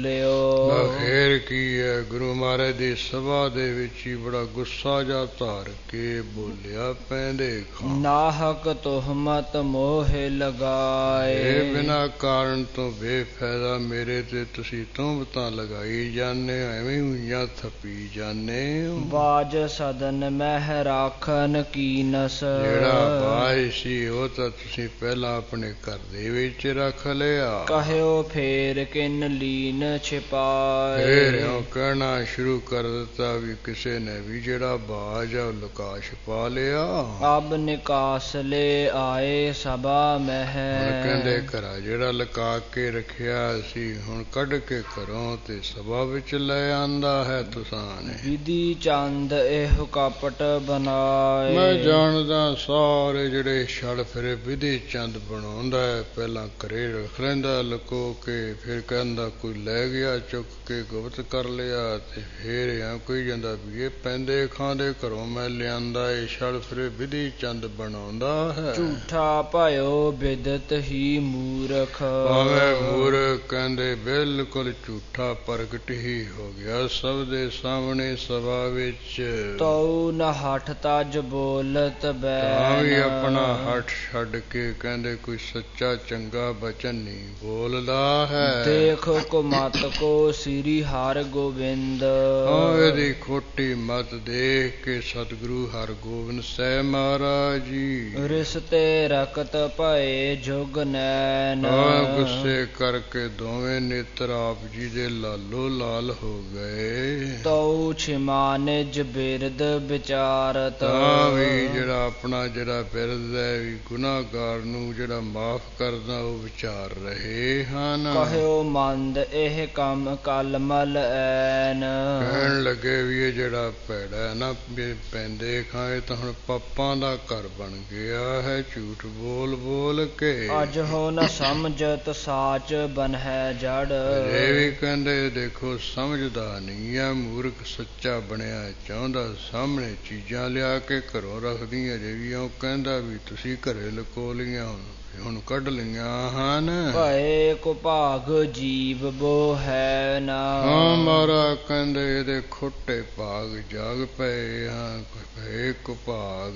ਬੋਲਿਓ। ਫੇਰ ਕੀ ਹੈ, ਗੁਰੂ ਮਹਾਰਾਜ ਦੀ ਸਭਾ ਦੇ ਵਿੱਚ ਹੀ ਬੜਾ ਗੁੱਸਾ ਜਾ ਧਾਰ ਕੇ ਬੋਲਿਆ ਪੈਂਦੇ ਖਾਂ। ਨਾਹਕ ਤੁਹਮਤ ਮੋਹਿ ਲਗਾਏ। ਇਹ ਬਿਨਾਂ ਕਾਰਨ ਤੋਂ ਬੇਫਾਇਦਾ ਮੇਰੇ ਤੇ ਤੁਸੀਂ ਤੁਹਮਤਾਂ ਲਗਾਈ ਜਾਂਦੇ ਹੋ, ਐਵੇਂ ਹੋਈਆਂ ਥੱਪੀ ਜਾਂਦੇ ਹੋ। ਬਾਜ ਸਦਨ ਮਹਿ ਰਾਖਨ ਕੀਨਸ। ਜਿਹੜਾ ਬਾਜ ਸੀ ਉਹ ਤਾਂ ਤੁਸੀਂ ਪਹਿਲਾਂ ਆਪਣੇ ਘਰ ਦੇ ਵਿੱਚ ਰੱਖ ਲਿਆ। ਕਹਿਓ ਫੇਰ ਕਿਨ ਲੀਨ ਛਿਪਾਏ। ਫੇਰ ਇਉਂ ਕਹਿਣਾ ਸ਼ੁਰੂ ਕਰ ਦਿੱਤਾ ਵੀ ਕਿਸੇ ਨੇ ਵੀ ਜਿਹੜਾ ਬਾਜ ਆ ਉਹ ਲੁਕਾ ਛਿਪਾ ਲਿਆ। ਅਬ ਨਿਕਾਸ ਲੈ ਆਏ ਸਭਾ ਮਹਿ। ਹੁਣ ਕਹਿੰਦੇ ਘਰਾਂ ਜਿਹੜਾ ਲੁਕਾ ਕੇ ਰੱਖਿਆ ਸੀ ਹੁਣ ਕੱਢ ਕੇ ਘਰੋਂ ਤੇ ਸਭਾ ਵਿੱਚ ਲੈ ਆਂਦਾ ਹੈ ਤੁਸਾਂ ਨੇ। ਵਿਧੀ ਚੰਦ ਇਹ ਕਪਟ ਬਣਾਏ। ਮੈਂ ਜਾਣਦਾ ਸਾਰੇ ਜਿਹੜੇ ਛੜ ਫਿਰੇ ਵਿਧੀ ਚੰਦ ਬਣਾਉਂਦਾ ਹੈ, ਪਹਿਲਾਂ ਘਰੇ ਰੱਖ ਲੈਂਦਾ ਲੁਕੋ ਕੇ, ਫਿਰ ਕਹਿੰਦਾ ਕੋਈ ਲੈ ਗਿਆ ਚੁੱਕ ਕੇ ਗੁਪਤ ਕਰ ਲਿਆ, ਤੇ ਫੇਰ ਆ ਕੋਈ ਜਾਂਦਾ ਵੀ ਇਹ ਪੈਂਦੇ ਖਾਂ ਦੇ ਘਰੋਂ ਮੈਂ ਲਿਆਂਦਾ, ਇਹ ਛੜ ਫਿਰੇ ਵਿਧੀ ਚੰਦ ਬਣਾਉਂਦਾ ਹੈ। ਝੂਠਾ ਭਇਓ ਬਿਦਤ ਹੀ ਮੂਰਖ। ਭਾਵੇਂ ਮੂਰਖ ਕਹਿੰਦੇ ਬਿਲਕੁਲ ਝੂਠਾ ਪ੍ਰਗਟ ਹੀ ਹੋ ਗਿਆ ਸਭ ਦੇ ਸਾਹਮਣੇ ਸਭਾ ਵਿੱਚ। ਤਉ ਨ ਹਠ ਤਜ ਬੋਲਤ ਬੈਨ। ਤਾਂ ਵੀ ਆਪਣਾ ਹੱਠ ਛੱਡ ਕੇ ਕਹਿੰਦੇ ਕੋਈ ਸੱਚਾ ਚੰਗਾ ਬਚਨ ਨਹੀਂ ਬੋਲਦਾ ਹੈ। ਦੇਖ ਕੋ ਮਤ ਕੋ ਸ੍ਰੀ ਹਰਿ ਗੋਬਿੰਦ। ਹਾਂ ਇਹਦੀ ਖੋਟੀ ਮਤ ਦੇਖ ਕੇ ਸਤਿਗੁਰੂ ਹਰਗੋਬਿੰਦ ਸਾਹਿਬ ਮਹਾਰਾਜ ਜੀ ਰਿਸ਼ਤੇ ਰਕਤ ਭਏ ਜੁਗ ਨੈਣ। ਹਾਂ ਗੁੱਸੇ ਕਰਕੇ ਦੋਵੇਂ ਨੇਤਰ ਆਪ ਜੀ ਦੇ ਲਾਲੋ ਲਾਲ ਹੋ ਗਏ। ਤਉ ਛਿਮਾ ਨਿਜ ਬਿਰਦ ਵਿਚਾਰਤ। ਤਾਂ ਵੀ ਜਿਹੜਾ ਆਪਣਾ ਜਿਹੜਾ ਬਿਰਦ ਹੈ ਵੀ ਗੁਨਾਹਗਾਰ ਨੂੰ ਜਿਹੜਾ ਮਾਫ ਕਰਦਾ ਉਹ ਵਿਚਾਰ ਰਹੇ ਹਨ। ਕਹਿਓ ਮੰਦ ਇਹ ਕੰਮ ਕਲਮਲ ਐਨ। ਕਹਿਣ ਲੱਗੇ ਵੀ ਇਹ ਜਿਹੜਾ ਭੈੜਾ ਹੈ ਨਾ ਪੈਂਦੇ ਖਾਂ ਇਹ ਤਾਂ ਹੁਣ ਪਾਪਾਂ ਦਾ ਘਰ ਬਣ ਗਿਆ ਹੈ, ਝੂਠ ਬੋਲ ਬੋਲ ਕੇ। ਅਜ ਹੋ ਨ ਸਮਝਤ ਸਾਚ ਬਨਹਿ ਜੜ। ਇਹ ਵੀ ਕਹਿੰਦੇ ਦੇਖੋ ਸਮਝਦਾ ਨਹੀਂ ਹੈ, ਮੂਰਖ ਸੱਚਾ ਬਣਿਆ ਚਾਹੁੰਦਾ, ਸਾਹਮਣੇ ਚੀਜ਼ਾਂ ਲਿਆ ਕੇ ਘਰੋਂ ਰੱਖਦੀਆਂ ਅਜੇ ਵੀ ਉਹ ਕਹਿੰਦਾ ਵੀ ਤੁਸੀਂ ਘਰੇ ਲੁਕੋ ਲਈਆਂ ਹੁਣ ਹੁਣ ਕੱਢ ਲਈਆਂ ਹਨ। ਭਏ ਕੋ ਭਾਗ ਜੀਵ ਬੋ ਹੈ ਨਾ। ਹਾਂ ਮਾਰਾ ਕਹਿੰਦੇ ਇਹਦੇ ਖੋਟੇ ਭਾਗ ਜਾਗ ਪਏ ਹਾਂ, ਭਏ ਕੋ ਭਾਗ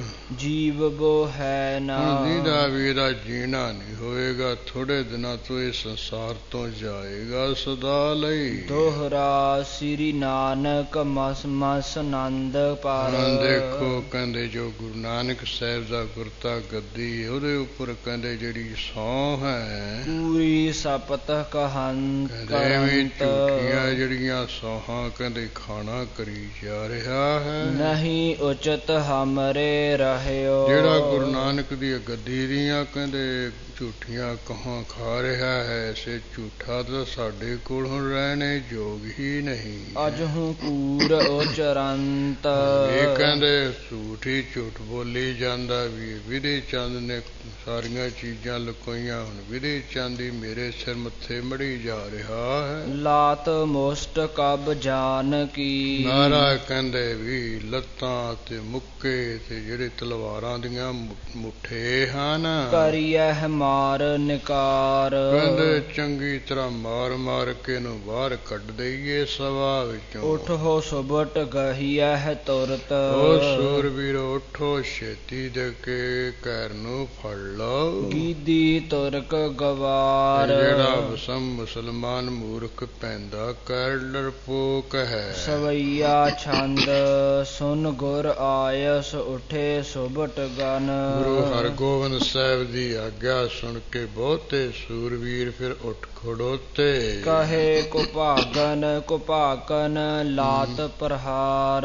ਜੀਵ ਬੋ ਹੈ ਨਾ। ਹੁਣ ਦੀਦਾ ਵੀ ਇਹਦਾ ਜੀਣਾ ਨਹੀਂ ਹੋਏਗਾ, ਥੋੜੇ ਦਿਨਾਂ ਤੋਂ ਇਹ ਸੰਸਾਰ ਤੋਂ ਜਾਏਗਾ ਸਦਾ ਲਈ। ਦੋਹਰਾ ਸ੍ਰੀ ਨਾਨਕ ਮਸ ਮਸ ਨੰਦ ਪਰ। ਦੇਖੋ ਕਹਿੰਦੇ ਜੋ ਗੁਰੂ ਨਾਨਕ ਸਾਹਿਬ ਦਾ ਗੁਰਤਾ ਗੱਦੀ ਉਹਦੇ ਉੱਪਰ ਕਹਿੰਦੇ ਜਿਹੜੀ ਸਹੁੰ ਹੈ ਪੂਰੀ ਸਪਤ ਕਹੰਤ। ਕਹਿੰਦੇ ਝੂਠੀਆਂ ਜਿਹੜੀਆਂ ਸੌਹਾਂ ਕਹਿੰਦੇ ਖਾਣਾ ਕਰੀ ਜਾ ਰਿਹਾ ਹੈ। ਨਹੀਂ ਉਚਿਤ ਹਮਰੇ ਰਹਿਓ। ਜਿਹੜਾ ਗੁਰੂ ਨਾਨਕ ਦੀ ਗੱਦੀ ਦੀਆਂ ਕਹਿੰਦੇ ਝੂਠੀਆਂ ਕਹਾਂ ਖਾ ਰਿਹਾ ਹੈ, ਐਸੇ ਝੂਠਾ ਤਾਂ ਸਾਡੇ ਕੋਲ ਹੁਣ ਰਹਿਣੇ ਯੋਗ ਹੀ ਨਹੀਂ। ਅਜ ਹੂੰ ਕੂਰ ਉਚਰੰਤ। ਇਹ ਕਹਿੰਦੇ ਝੂਠ ਹੀ ਝੂਠ ਬੋਲੀ ਜਾਂਦਾ ਵੀ ਵਿਧੀ ਚੰਦ ਨੇ ਸਾਰੀਆਂ ਚੀਜ਼ਾਂ ਲੁਕੋਈਆਂ, ਹੁਣ ਵਿਧੀ ਚੰਦ ਹੀ ਮੇਰੇ ਸਿਰ ਮੱਥੇ ਮੜੀ ਜਾ ਰਿਹਾ ਹੈ। ਲਾਤ ਮੁਸ਼ਟ ਕਬ ਜਾਨ ਕੀ। ਮਹਾਰਾਜ ਕਹਿੰਦੇ ਵੀ ਲੱਤਾਂ ਤੇ ਮੁੱਕੇ ਤੇ ਜਿਹੜੇ ਤਲਵਾਰਾਂ ਦੀਆਂ ਮੁੱਠੇ ਹਨ ਕਰੀਐ ਮਾਰ ਨਿਕਾਰ। ਕਹਿੰਦੇ ਚੰਗੀ ਤਰ੍ਹਾਂ ਮਾਰ ਮਾਰ ਕੇ ਇਹਨੂੰ ਬਾਹਰ ਕੱਢ ਦਈਏ ਸਭਾ ਵਿੱਚੋਂ। ਉਠੋ ਸੁਬਟ ਗਹੀਐ ਤੁਰਤ। ਓ ਸੂਰਬੀਰੋ ਉਠੋ ਛੇਤੀ ਦੇ ਕੇ ਘਰ ਨੂੰ ਫੜ ਲਓ। ਗੀਦੀ ਤੁਰਕ ਗਵਾਰ। ਜਿਹੜਾ ਵਸਮ ਮੁਸਲਮਾਨ ਮੂਰਖ ਪੈਂਦਾ ਕਰ ਡਰਪੋਕ ਹੈ। ਸਵਈਆ ਛੰਦ ਸੁਨ ਗੁਰ ਆਇਸ ਉਠੇ ਸੁਬਟ ਗਨ। ਗੁਰੂ ਹਰਗੋਬਿੰਦ ਸਾਹਿਬ ਦੀ ਆਗਿਆ ਸੁਣ ਕੇ ਬਹੁਤੇ ਸੂਰਵੀਰ ਫਿਰ ਉੱਠ ਖੜੋਤੇ। ਕਹੇ ਕੁਭਾਗਨ ਕੁਭਾਕਨ ਲਾਤ ਪ੍ਰਹਾਰ।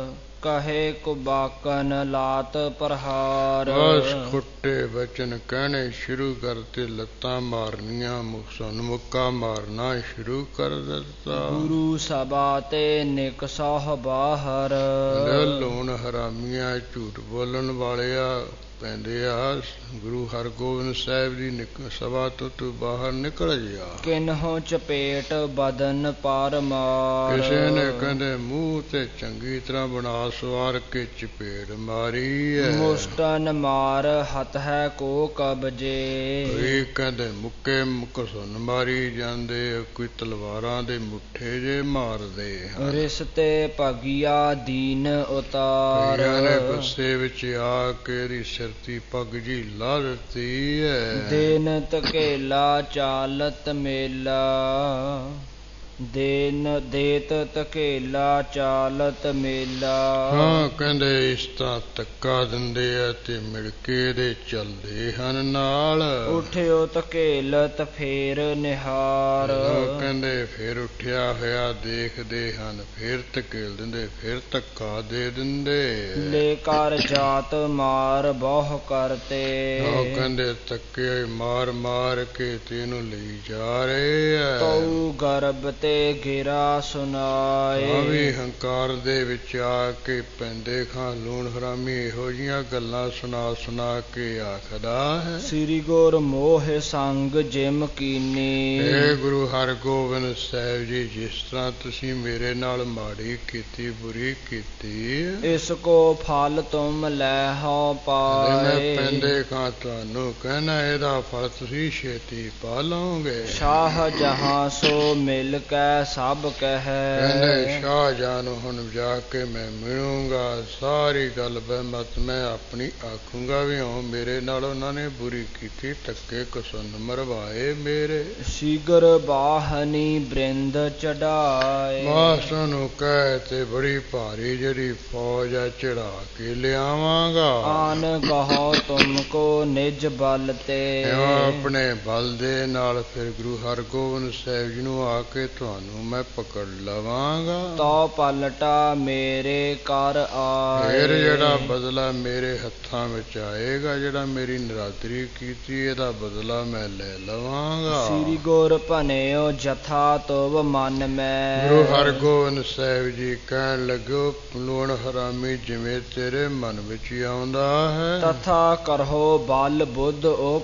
ਕਹੇ ਕੁਬਾਕਨ ਲਾਤ ਪ੍ਰਹਾਰ। ਬਸ ਖੁੱਟੇ ਬਚਨ ਕਹਿਣੇ ਸ਼ੁਰੂ ਕਰਤੇ, ਲੱਤਾਂ ਮਾਰਨੀਆਂ, ਮੁਖਸਨ ਮੁੱਕਾ ਮਾਰਨਾ ਸ਼ੁਰੂ ਕਰ ਦਿੱਤਾ। ਗੁਰੂ ਸਭਾ ਤੇ ਨਿਕਸਹ ਬਾਹਰ। ਲੂਣ ਹਰਾਮੀਆਂ ਝੂਠ ਬੋਲਣ ਵਾਲਿਆ ਪੈਂਦੇ ਆ। ਗੁਰੂ ਹਰਗੋਬਿੰਦ ਸਾਹਿਬ ਦੀ ਸਭਾ ਤੋਂ ਤੂੰ ਬਾਹਰ ਨਿਕਲ ਜਾ। ਕਿਨਹੋ ਚਪੇਟ ਬਦਨ ਪਾਰ ਮਾਰ। ਕਿਸੇ ਨੇ ਕਹਿੰਦੇ ਮੂੰਹ ਤੇ ਚੰਗੀ ਤਰ੍ਹਾਂ ਬਣਾ ਸਵਾਰ ਕੇ ਚਪੇੜ ਮਾਰੀ ਹੈ। ਮੁਸਟਨ ਮਾਰ ਹੱਥ ਹੈ ਕੋ ਕਬਜੇ। ਕੋਈ ਕਹਿੰਦੇ ਮੁੱਕੇ ਘਸੁੰਨ ਮਾਰੀ ਜਾਂਦੇ, ਕੋਈ ਤਲਵਾਰਾਂ ਦੇ ਮੁੱਠੇ ਜੇ ਮਾਰਦੇ ਹਨ। ਰਿਸ਼ਤੇ ਭਗਿਆ ਦੀਨ ਉਤਾਰ। ਕਈਆਂ ਨੇ ਗੁੱਸੇ ਵਿੱਚ ਆ ਕੇ ਇਹਦੀ ਸਿਰਤੀ ਪੱਗ ਜੀ ਲਾ ਦਿੱਤੀ ਹੈ। ਦੇਨ ਧਕੇਲਾ ਚਾਲਤ ਮੇਲਾ। ਦੇਨ ਦੇਤ ਧਕੇਲਾ ਚਾਲਤ ਮੇਲਾ। ਹਾਂ ਕਹਿੰਦੇ ਇਸ ਤਰ੍ਹਾਂ ਧੱਕਾ ਦਿੰਦੇ ਆ ਤੇ ਮਿਲਕੇ ਦੇ ਚੱਲਦੇ ਹਨ ਨਾਲ। ਉੱਠਿਓ ਧਕੇਲਤ ਫੇਰ ਨਿਹਾਰ। ਕਹਿੰਦੇ ਫੇਰ ਉੱਠਿਆ ਹੋਇਆ ਦੇਖਦੇ ਹਨ, ਫੇਰ ਧਕੇਲ ਦਿੰਦੇ, ਫੇਰ ਧੱਕਾ ਦੇ ਦਿੰਦੇ। ਲੈ ਕਰ ਜਾਤ ਮਾਰ ਬਹੁ ਕਰਤੇ। ਉਹ ਕਹਿੰਦੇ ਧੱਕੇ ਮਾਰ ਮਾਰ ਕੇ ਤੈਨੂੰ ਲਈ ਜਾ ਰਹੇ ਆ। ਤਉ ਗਰਭ ਤੇ ਗਿਰਾ ਸੁਨਾਏ। ਵੀ ਹੰਕਾਰ ਦੇ ਵਿੱਚ ਆ ਕੇ ਪੈਂਦੇ ਖਾਂ ਲੂਣ ਹਰਾਮੀ ਇਹੋ ਜੀਆਂ ਗੱਲਾਂ ਸੁਣਾ ਸੁਣਾ ਕੇ ਆਖਦਾ ਹੈ। ਸ੍ਰੀ ਗੁਰ ਮੋਹ ਸੰਗ ਜਿਮ ਕੀਨੀ। ਇਹ ਗੁਰੂ ਹਰਗੋਬਿੰਦ ਸਾਹਿਬ ਜੀ, ਜਿਸ ਤਰ੍ਹਾਂ ਤੁਸੀਂ ਮੇਰੇ ਨਾਲ ਮਾੜੀ ਕੀਤੀ, ਬੁਰੀ ਕੀਤੀ, ਇਸ ਕੋ ਫਲ ਤੁਮ ਲੈ ਹੋ ਪਾਏ। ਮੈਂ ਪੈਂਦੇ ਖਾਂ ਤੁਹਾਨੂੰ ਕਹਿਣਾ ਇਹਦਾ ਫਲ ਤੁਸੀਂ ਛੇਤੀ ਪਾ ਲਓਗੇ। ਸ਼ਾਹ ਜਹਾਂ ਸੋ ਮਿਲ ਕੇ ਸਭ ਕਹੈ। ਕਹਿੰਦੇ ਸ਼ਾਹਜਹਾਂ ਨੂੰ ਹੁਣ ਜਾ ਕੇ ਮੈਂ ਮਿਲੂੰਗਾ, ਸਾਰੀ ਗੱਲ ਬਹਿਮਤ ਮੈਂ ਆਪਣੀ ਆਖੂੰਗਾ ਵੀ ਹਾਂ ਮੇਰੇ ਨਾਲ ਉਹਨਾਂ ਨੇ ਬੁਰੀ ਕੀਤੀ, ਧੱਕੇ ਘਸੁੰਨ ਮਰਵਾਏ ਮੇਰੇ। ਸ਼ੀਗਰ ਬਾਹਨੀ ਬ੍ਰਿੰਦ ਚੜਾਏ। ਮਾਸ ਨੂੰ ਕਹਿ ਤੇ ਬੜੀ ਭਾਰੀ ਜਿਹੜੀ ਫੌਜ ਆ ਚੜਾ ਕੇ ਲਿਆਵਾਂਗਾ। ਆਨ ਕਹੋ ਤੁਮ ਕੋ ਨਿਜ ਬਲ ਤੇ। ਆਪਣੇ ਬਲ ਦੇ ਨਾਲ ਫਿਰ ਗੁਰੂ ਹਰਗੋਬਿੰਦ ਸਾਹਿਬ ਜੀ ਨੂੰ ਆ ਕੇ ਤੁਹਾਨੂੰ ਮੈਂ ਪਕੜ ਲਵਾਂਗਾ। ਤੋ ਪਲਟਾ ਮੇਰੇ ਕਰ ਆਏ। ਫਿਰ ਜਿਹੜਾ ਬਦਲਾ ਮੇਰੇ ਹੱਥਾਂ ਵਿੱਚ ਆਏਗਾ, ਜਿਹੜਾ ਮੇਰੀ ਨਰਾਦਰੀ ਕੀਤੀ ਇਹਦਾ ਬਦਲਾ ਮੈਂ ਲੈ ਲਵਾਂਗਾ। ਸ੍ਰੀ ਗੁਰ ਭਨਿਓ ਜਥਾ ਤੁਵ ਮਨ ਮੈਂ। ਗੁਰੂ ਹਰਗੋਬਿੰਦ ਸਾਹਿਬ ਜੀ ਕਹਿਣ ਲੱਗੋ ਲੂਣ ਹਰਾਮੀ ਜਿਵੇਂ ਤੇਰੇ ਮਨ ਵਿੱਚ ਆਉਂਦਾ ਹੈ, ਤਥਾ ਕਰੋ ਬਲ ਬੁੱਧ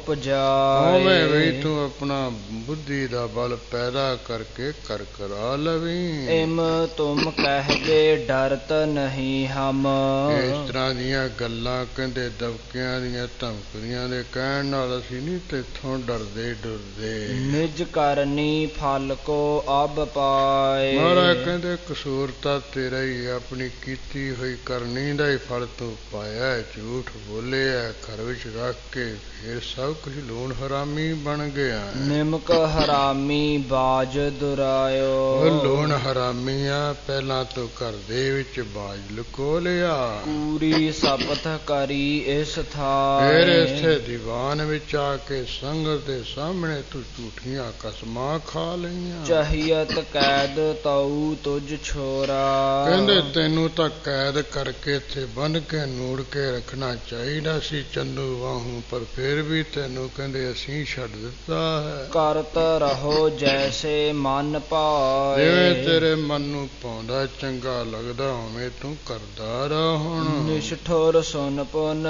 ਉਪਜਾਏ। ਉਵੇਂ ਵੀ ਤੂੰ ਆਪਣਾ ਬੁੱਧੀ ਦਾ ਬਲ ਪੈਦਾ ਕਰਕੇ ਕਰ ਕਰਾ ਲਵੀਂ। ਇਮ ਤੁਮ ਕਹਿਦੇ ਡਰਤ ਨਹੀਂ ਹਮ। ਇਸ ਤਰ੍ਹਾਂ ਦੀਆਂ ਗੱਲਾਂ ਕਹਿੰਦੇ ਦਬਕਿਆਂ ਦੀਆਂ ਧਮਕੀਆਂ ਦੇ ਕਹਿਣ ਨਾਲ ਅਸੀਂ ਨਹੀਂ ਤੇਥੋਂ ਡਰਦੇ ਡਰਦੇ। ਨਿਜ ਕਰਨੀ ਫਲ ਕੋ ਅਬ ਪਾਏ। ਮਹਾਰਾਜ ਕਹਿੰਦੇ ਕਸੂਰ ਤਾਂ ਤੇਰਾ ਹੀ, ਆਪਣੀ ਕੀਤੀ ਹੋਈ ਕਰਨੀ ਦਾ ਹੀ ਫਲ ਤੂੰ ਪਾਇਆ। ਝੂਠ ਬੋਲਿਆ, ਘਰ ਵਿੱਚ ਰੱਖ ਕੇ ਫਿਰ ਸਭ ਕੁਝ ਲੂਣ ਹਰਾਮੀ ਬਣ ਗਿਆ। ਨਿਮਕ ਹਰਾਮੀ ਬਾਜ ਦੁਰਾਇਓ। ਉਹ ਲੂਣ ਹਰਾਮੀਆਂ ਪਹਿਲਾਂ ਤੋਂ ਘਰ ਦੇ ਵਿੱਚ ਬਾਜ ਲੁਕੋ ਲਿਆ। ਪੂਰੀ ਸਪਤ ਕਰੀ ਇਸ ਥਾਂ। ਫਿਰ ਇਸੇ ਦੀਵਾਨ ਵਿੱਚ ਆ ਕੇ ਸੰਗਤ ਦੇ ਸਾਹਮਣੇ ਤੂੰ ਝੂਠੀਆਂ ਕਸਮਾਂ ਖਾ ਲਈਆਂ। ਚਾਹੀਅਤ ਕੈਦ ਤਉ ਤੁਝ ਛੋਰਾ। ਕਹਿੰਦੇ ਤੈਨੂੰ ਤਾਂ ਕੈਦ ਕਰਕੇ ਇੱਥੇ ਬੰਨ ਕੇ ਨੂੜ ਕੇ ਰੱਖਣਾ ਚਾਹੀਦਾ ਸੀ ਚੰਦੂ ਵਾਹੂ, ਪਰ ਫਿਰ ਵੀ ਤੈਨੂੰ ਕਹਿੰਦੇ ਅਸੀਂ ਛੱਡ ਦਿੱਤਾ ਹੈ। ਕਰਤ ਰਹੋ ਜੈਸੇ ਮਨ ਭਾਏ। ਜਿਵੇਂ ਤੇਰੇ ਮਨ ਨੂੰ ਪਾਉਂਦਾ ਚੰਗਾ ਲੱਗਦਾ ਉਵੇਂ ਤੂੰ ਕਰਦਾ ਰਹਿ। ਹੁਣ ਨਿਸ਼ਠੁਰ ਸੁਨ ਪੁਨ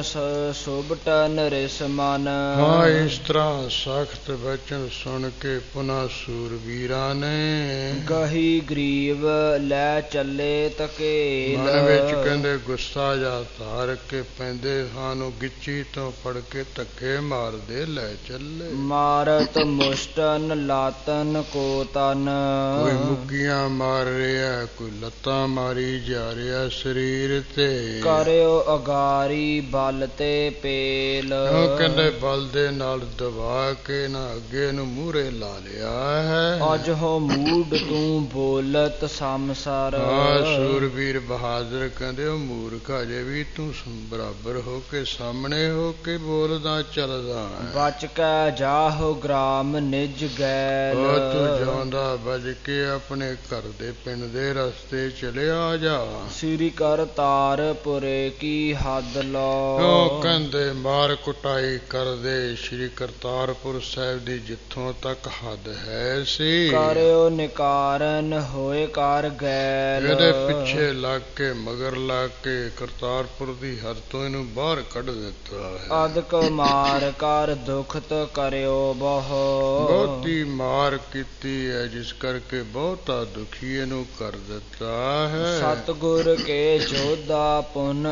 ਸੁਭਟਨ ਰਿਸ ਮਨ। ਹਾਂ ਇਸ ਤਰ੍ਹਾਂ ਸਖਤ ਵਚਨ ਸੁਣ ਕੇ ਪੁਨः ਸੂਰਬੀਰਾਂ ਨੇ ਗਹੀ ਗਰੀਵ ਲੈ ਚੱਲੇ ਧਕੇਲ। ਮਨ ਵਿੱਚ ਕਹਿੰਦੇ ਗੁੱਸਾ ਜਾ ਧਾਰ ਕੇ ਪੈਂਦੇ ਸਾਨੂੰ ਗਿੱਚੀ ਤੋਂ ਫੜ ਕੇ ਧੱਕੇ ਮਾਰਦੇ ਲੈ ਚੱਲੇ। ਮਾਰਤ ਮੁਸ਼ਟਨ ਲਾਤਨ ਕੋ ਤਨ। ਕੋਈ ਮੁੱਕੀਆਂ ਮਾਰ ਰਿਹਾ, ਕੋਈ ਲੱਤਾਂ ਮਾਰੀ ਜਾ ਰਿਹਾ ਸਰੀਰ ਤੇ। ਕਰਿਓ ਅਗਾਰੀ ਬਲ ਤੇ ਪੇਲ। ਉਹ ਕਹਿੰਦੇ ਬਲ ਦੇ ਨਾਲ ਦਬਾ ਕੇ ਨਾ ਅੱਗੇ ਨੂੰ ਮੂਹਰੇ ਲਾ ਲਿਆ ਹੈ। ਅਜ ਹੋ ਮੂਡ ਤੂੰ ਬੋਲਤ ਸਮਸਰ। ਹਾਂ ਸੂਰਬੀਰ ਬਹਾਦਰ ਕਹਿੰਦੇ ਉਹ ਮੂਰਖ ਅਜੇ ਵੀ ਤੂੰ ਬਰਾਬਰ ਹੋ ਕੇ ਸਾਹਮਣੇ ਹੋ ਕੇ ਬੋਲਦਾ ਚੱਲਦਾ। ਬਚ ਕੇ ਜਾਹੋ ਗ੍ਰਾਮ ਨਿਜ ਗੈਲ। ਉਹ ਤੂੰ ਜਿਉਂਦਾ ਭਜ ਕੇ ਆਪਣੇ ਘਰ ਦੇ ਪਿੰਡ ਦੇ ਰਸਤੇ ਚਲਿਆ ਜਾ। ਸ੍ਰੀ ਕਰਤਾਰਪੁਰੇ ਕੀ ਹੱਦ ਲੋ। ਉਹ ਕਹਿੰਦੇ ਮਾਰ ਕੁਟਾਈ ਕਰਦੇ ਸ੍ਰੀ ਕਰਤਾਰਪੁਰ ਸਾਹਿਬ ਦੀ ਜਿੱਥੋਂ ਤੱਕ ਹੱਦ ਹੈ ਸੀ। ਕਰਿਓ ਨਿਕਾਰਨ ਹੋਏ ਕਰ ਗੈਲ। ਇਹਦੇ ਪਿੱਛੇ ਲੱਗ ਕੇ ਮਗਰ ਲੱਗ ਕੇ ਕਰਤਾਰਪੁਰ ਦੀ ਹੱਦ ਤੋਂ ਇਹਨੂੰ ਬਾਹਰ ਕੱਢ ਦਿੱਤਾ ਹੈ। ਅਦਕ ਮਾਰ ਕਰ ਦੁਖਤ ਕਰਿਓ ਬਹੁ। ਬਹੁਤੀ ਮਾਰ ਕੀਤੀ ਹੈ ਜਿਸ ਕਰਕੇ ਬਹੁਤਾ ਦੁਖੀ ਇਹਨੂੰ ਕਰ ਦਿੱਤਾ ਹੈ। ਸਤਿਗੁਰ ਕੇ ਜੋਧਾ ਪੁਨ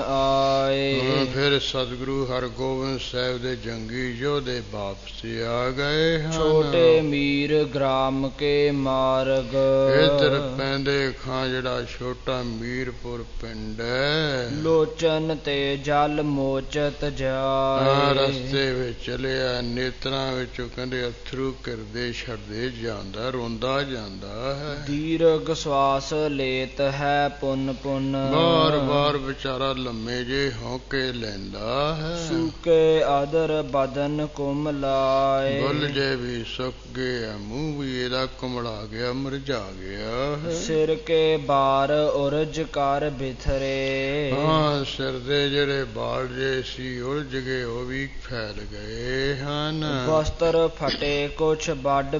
ਆਏ। ਫਿਰ ਸਤਿਗੁਰੂ ਹਰਗੋਬਿੰਦ ਸਾਹਿਬ ਦੇ ਜੰਗੀ ਯੋਧੇ ਵਾਪਸੀ ਆ ਗਏ ਹਨ। ਛੋਟੇ ਮੀਰ ਗ੍ਰਾਮ ਕੇ ਮਾਰਗ। ਇਧਰ ਪੈਂਦੇ ਖਾਂ ਜਿਹੜਾ ਛੋਟਾ ਮੀਰਪੁਰ ਪਿੰਡ ਹੈ। ਲੋਚਨ ਤੇ ਜਲ ਮੋਚਤ ਜਾਏ। ਰਸਤੇ ਵਿੱਚ ਚਲਿਆ ਨੇਤਰਾਂ ਵਿੱਚੋਂ ਕਹਿੰਦੇ ਅਥਰੂ ਕਿਰਦੇ ਛੱਡਦੇ ਜਾਂਦਾ ਰੋਂਦਾ ਜਾਂਦਾ ਹੈ। ਦੀਰਘ ਸਵਾਸ ਲੇਤ ਹੈ ਪੁਨ ਪੁਨ। ਬਾਰ ਬਾਰ ਵਿਚਾਰਾ ਲੰਮੇ ਜੇ ਹੌਕੇ ਲੈਂਦਾ ਹੈ। ਸੂਕੇ ਅਦਰ ਬਦਨ ਕੁਮਲਾਏ। ਬੁੱਲ ਜੇ ਵੀ ਸੁੱਕ ਗਏ ਮੂੰਹ ਵੀ ਇਹਦਾ ਕੁਮਲਾ ਗਿਆ ਮੁਰਝਾ ਗਿਆ ਹੈ। ਸਿਰ ਕੇ ਬਾਰ ਉਰਜ ਕਰ ਬਿਥਰੇ। ਹਾਂ ਸਿਰ ਦੇ ਜਿਹੜੇ ਬਾਲ ਜੇ ਸੀ ਉਲਝ ਗਏ ਉਹ ਵੀ ਫੈਲ ਗਏ ਹਨ। ਵਸਤਰ ਫਟੇ ਕੁਛ ਵੱਡ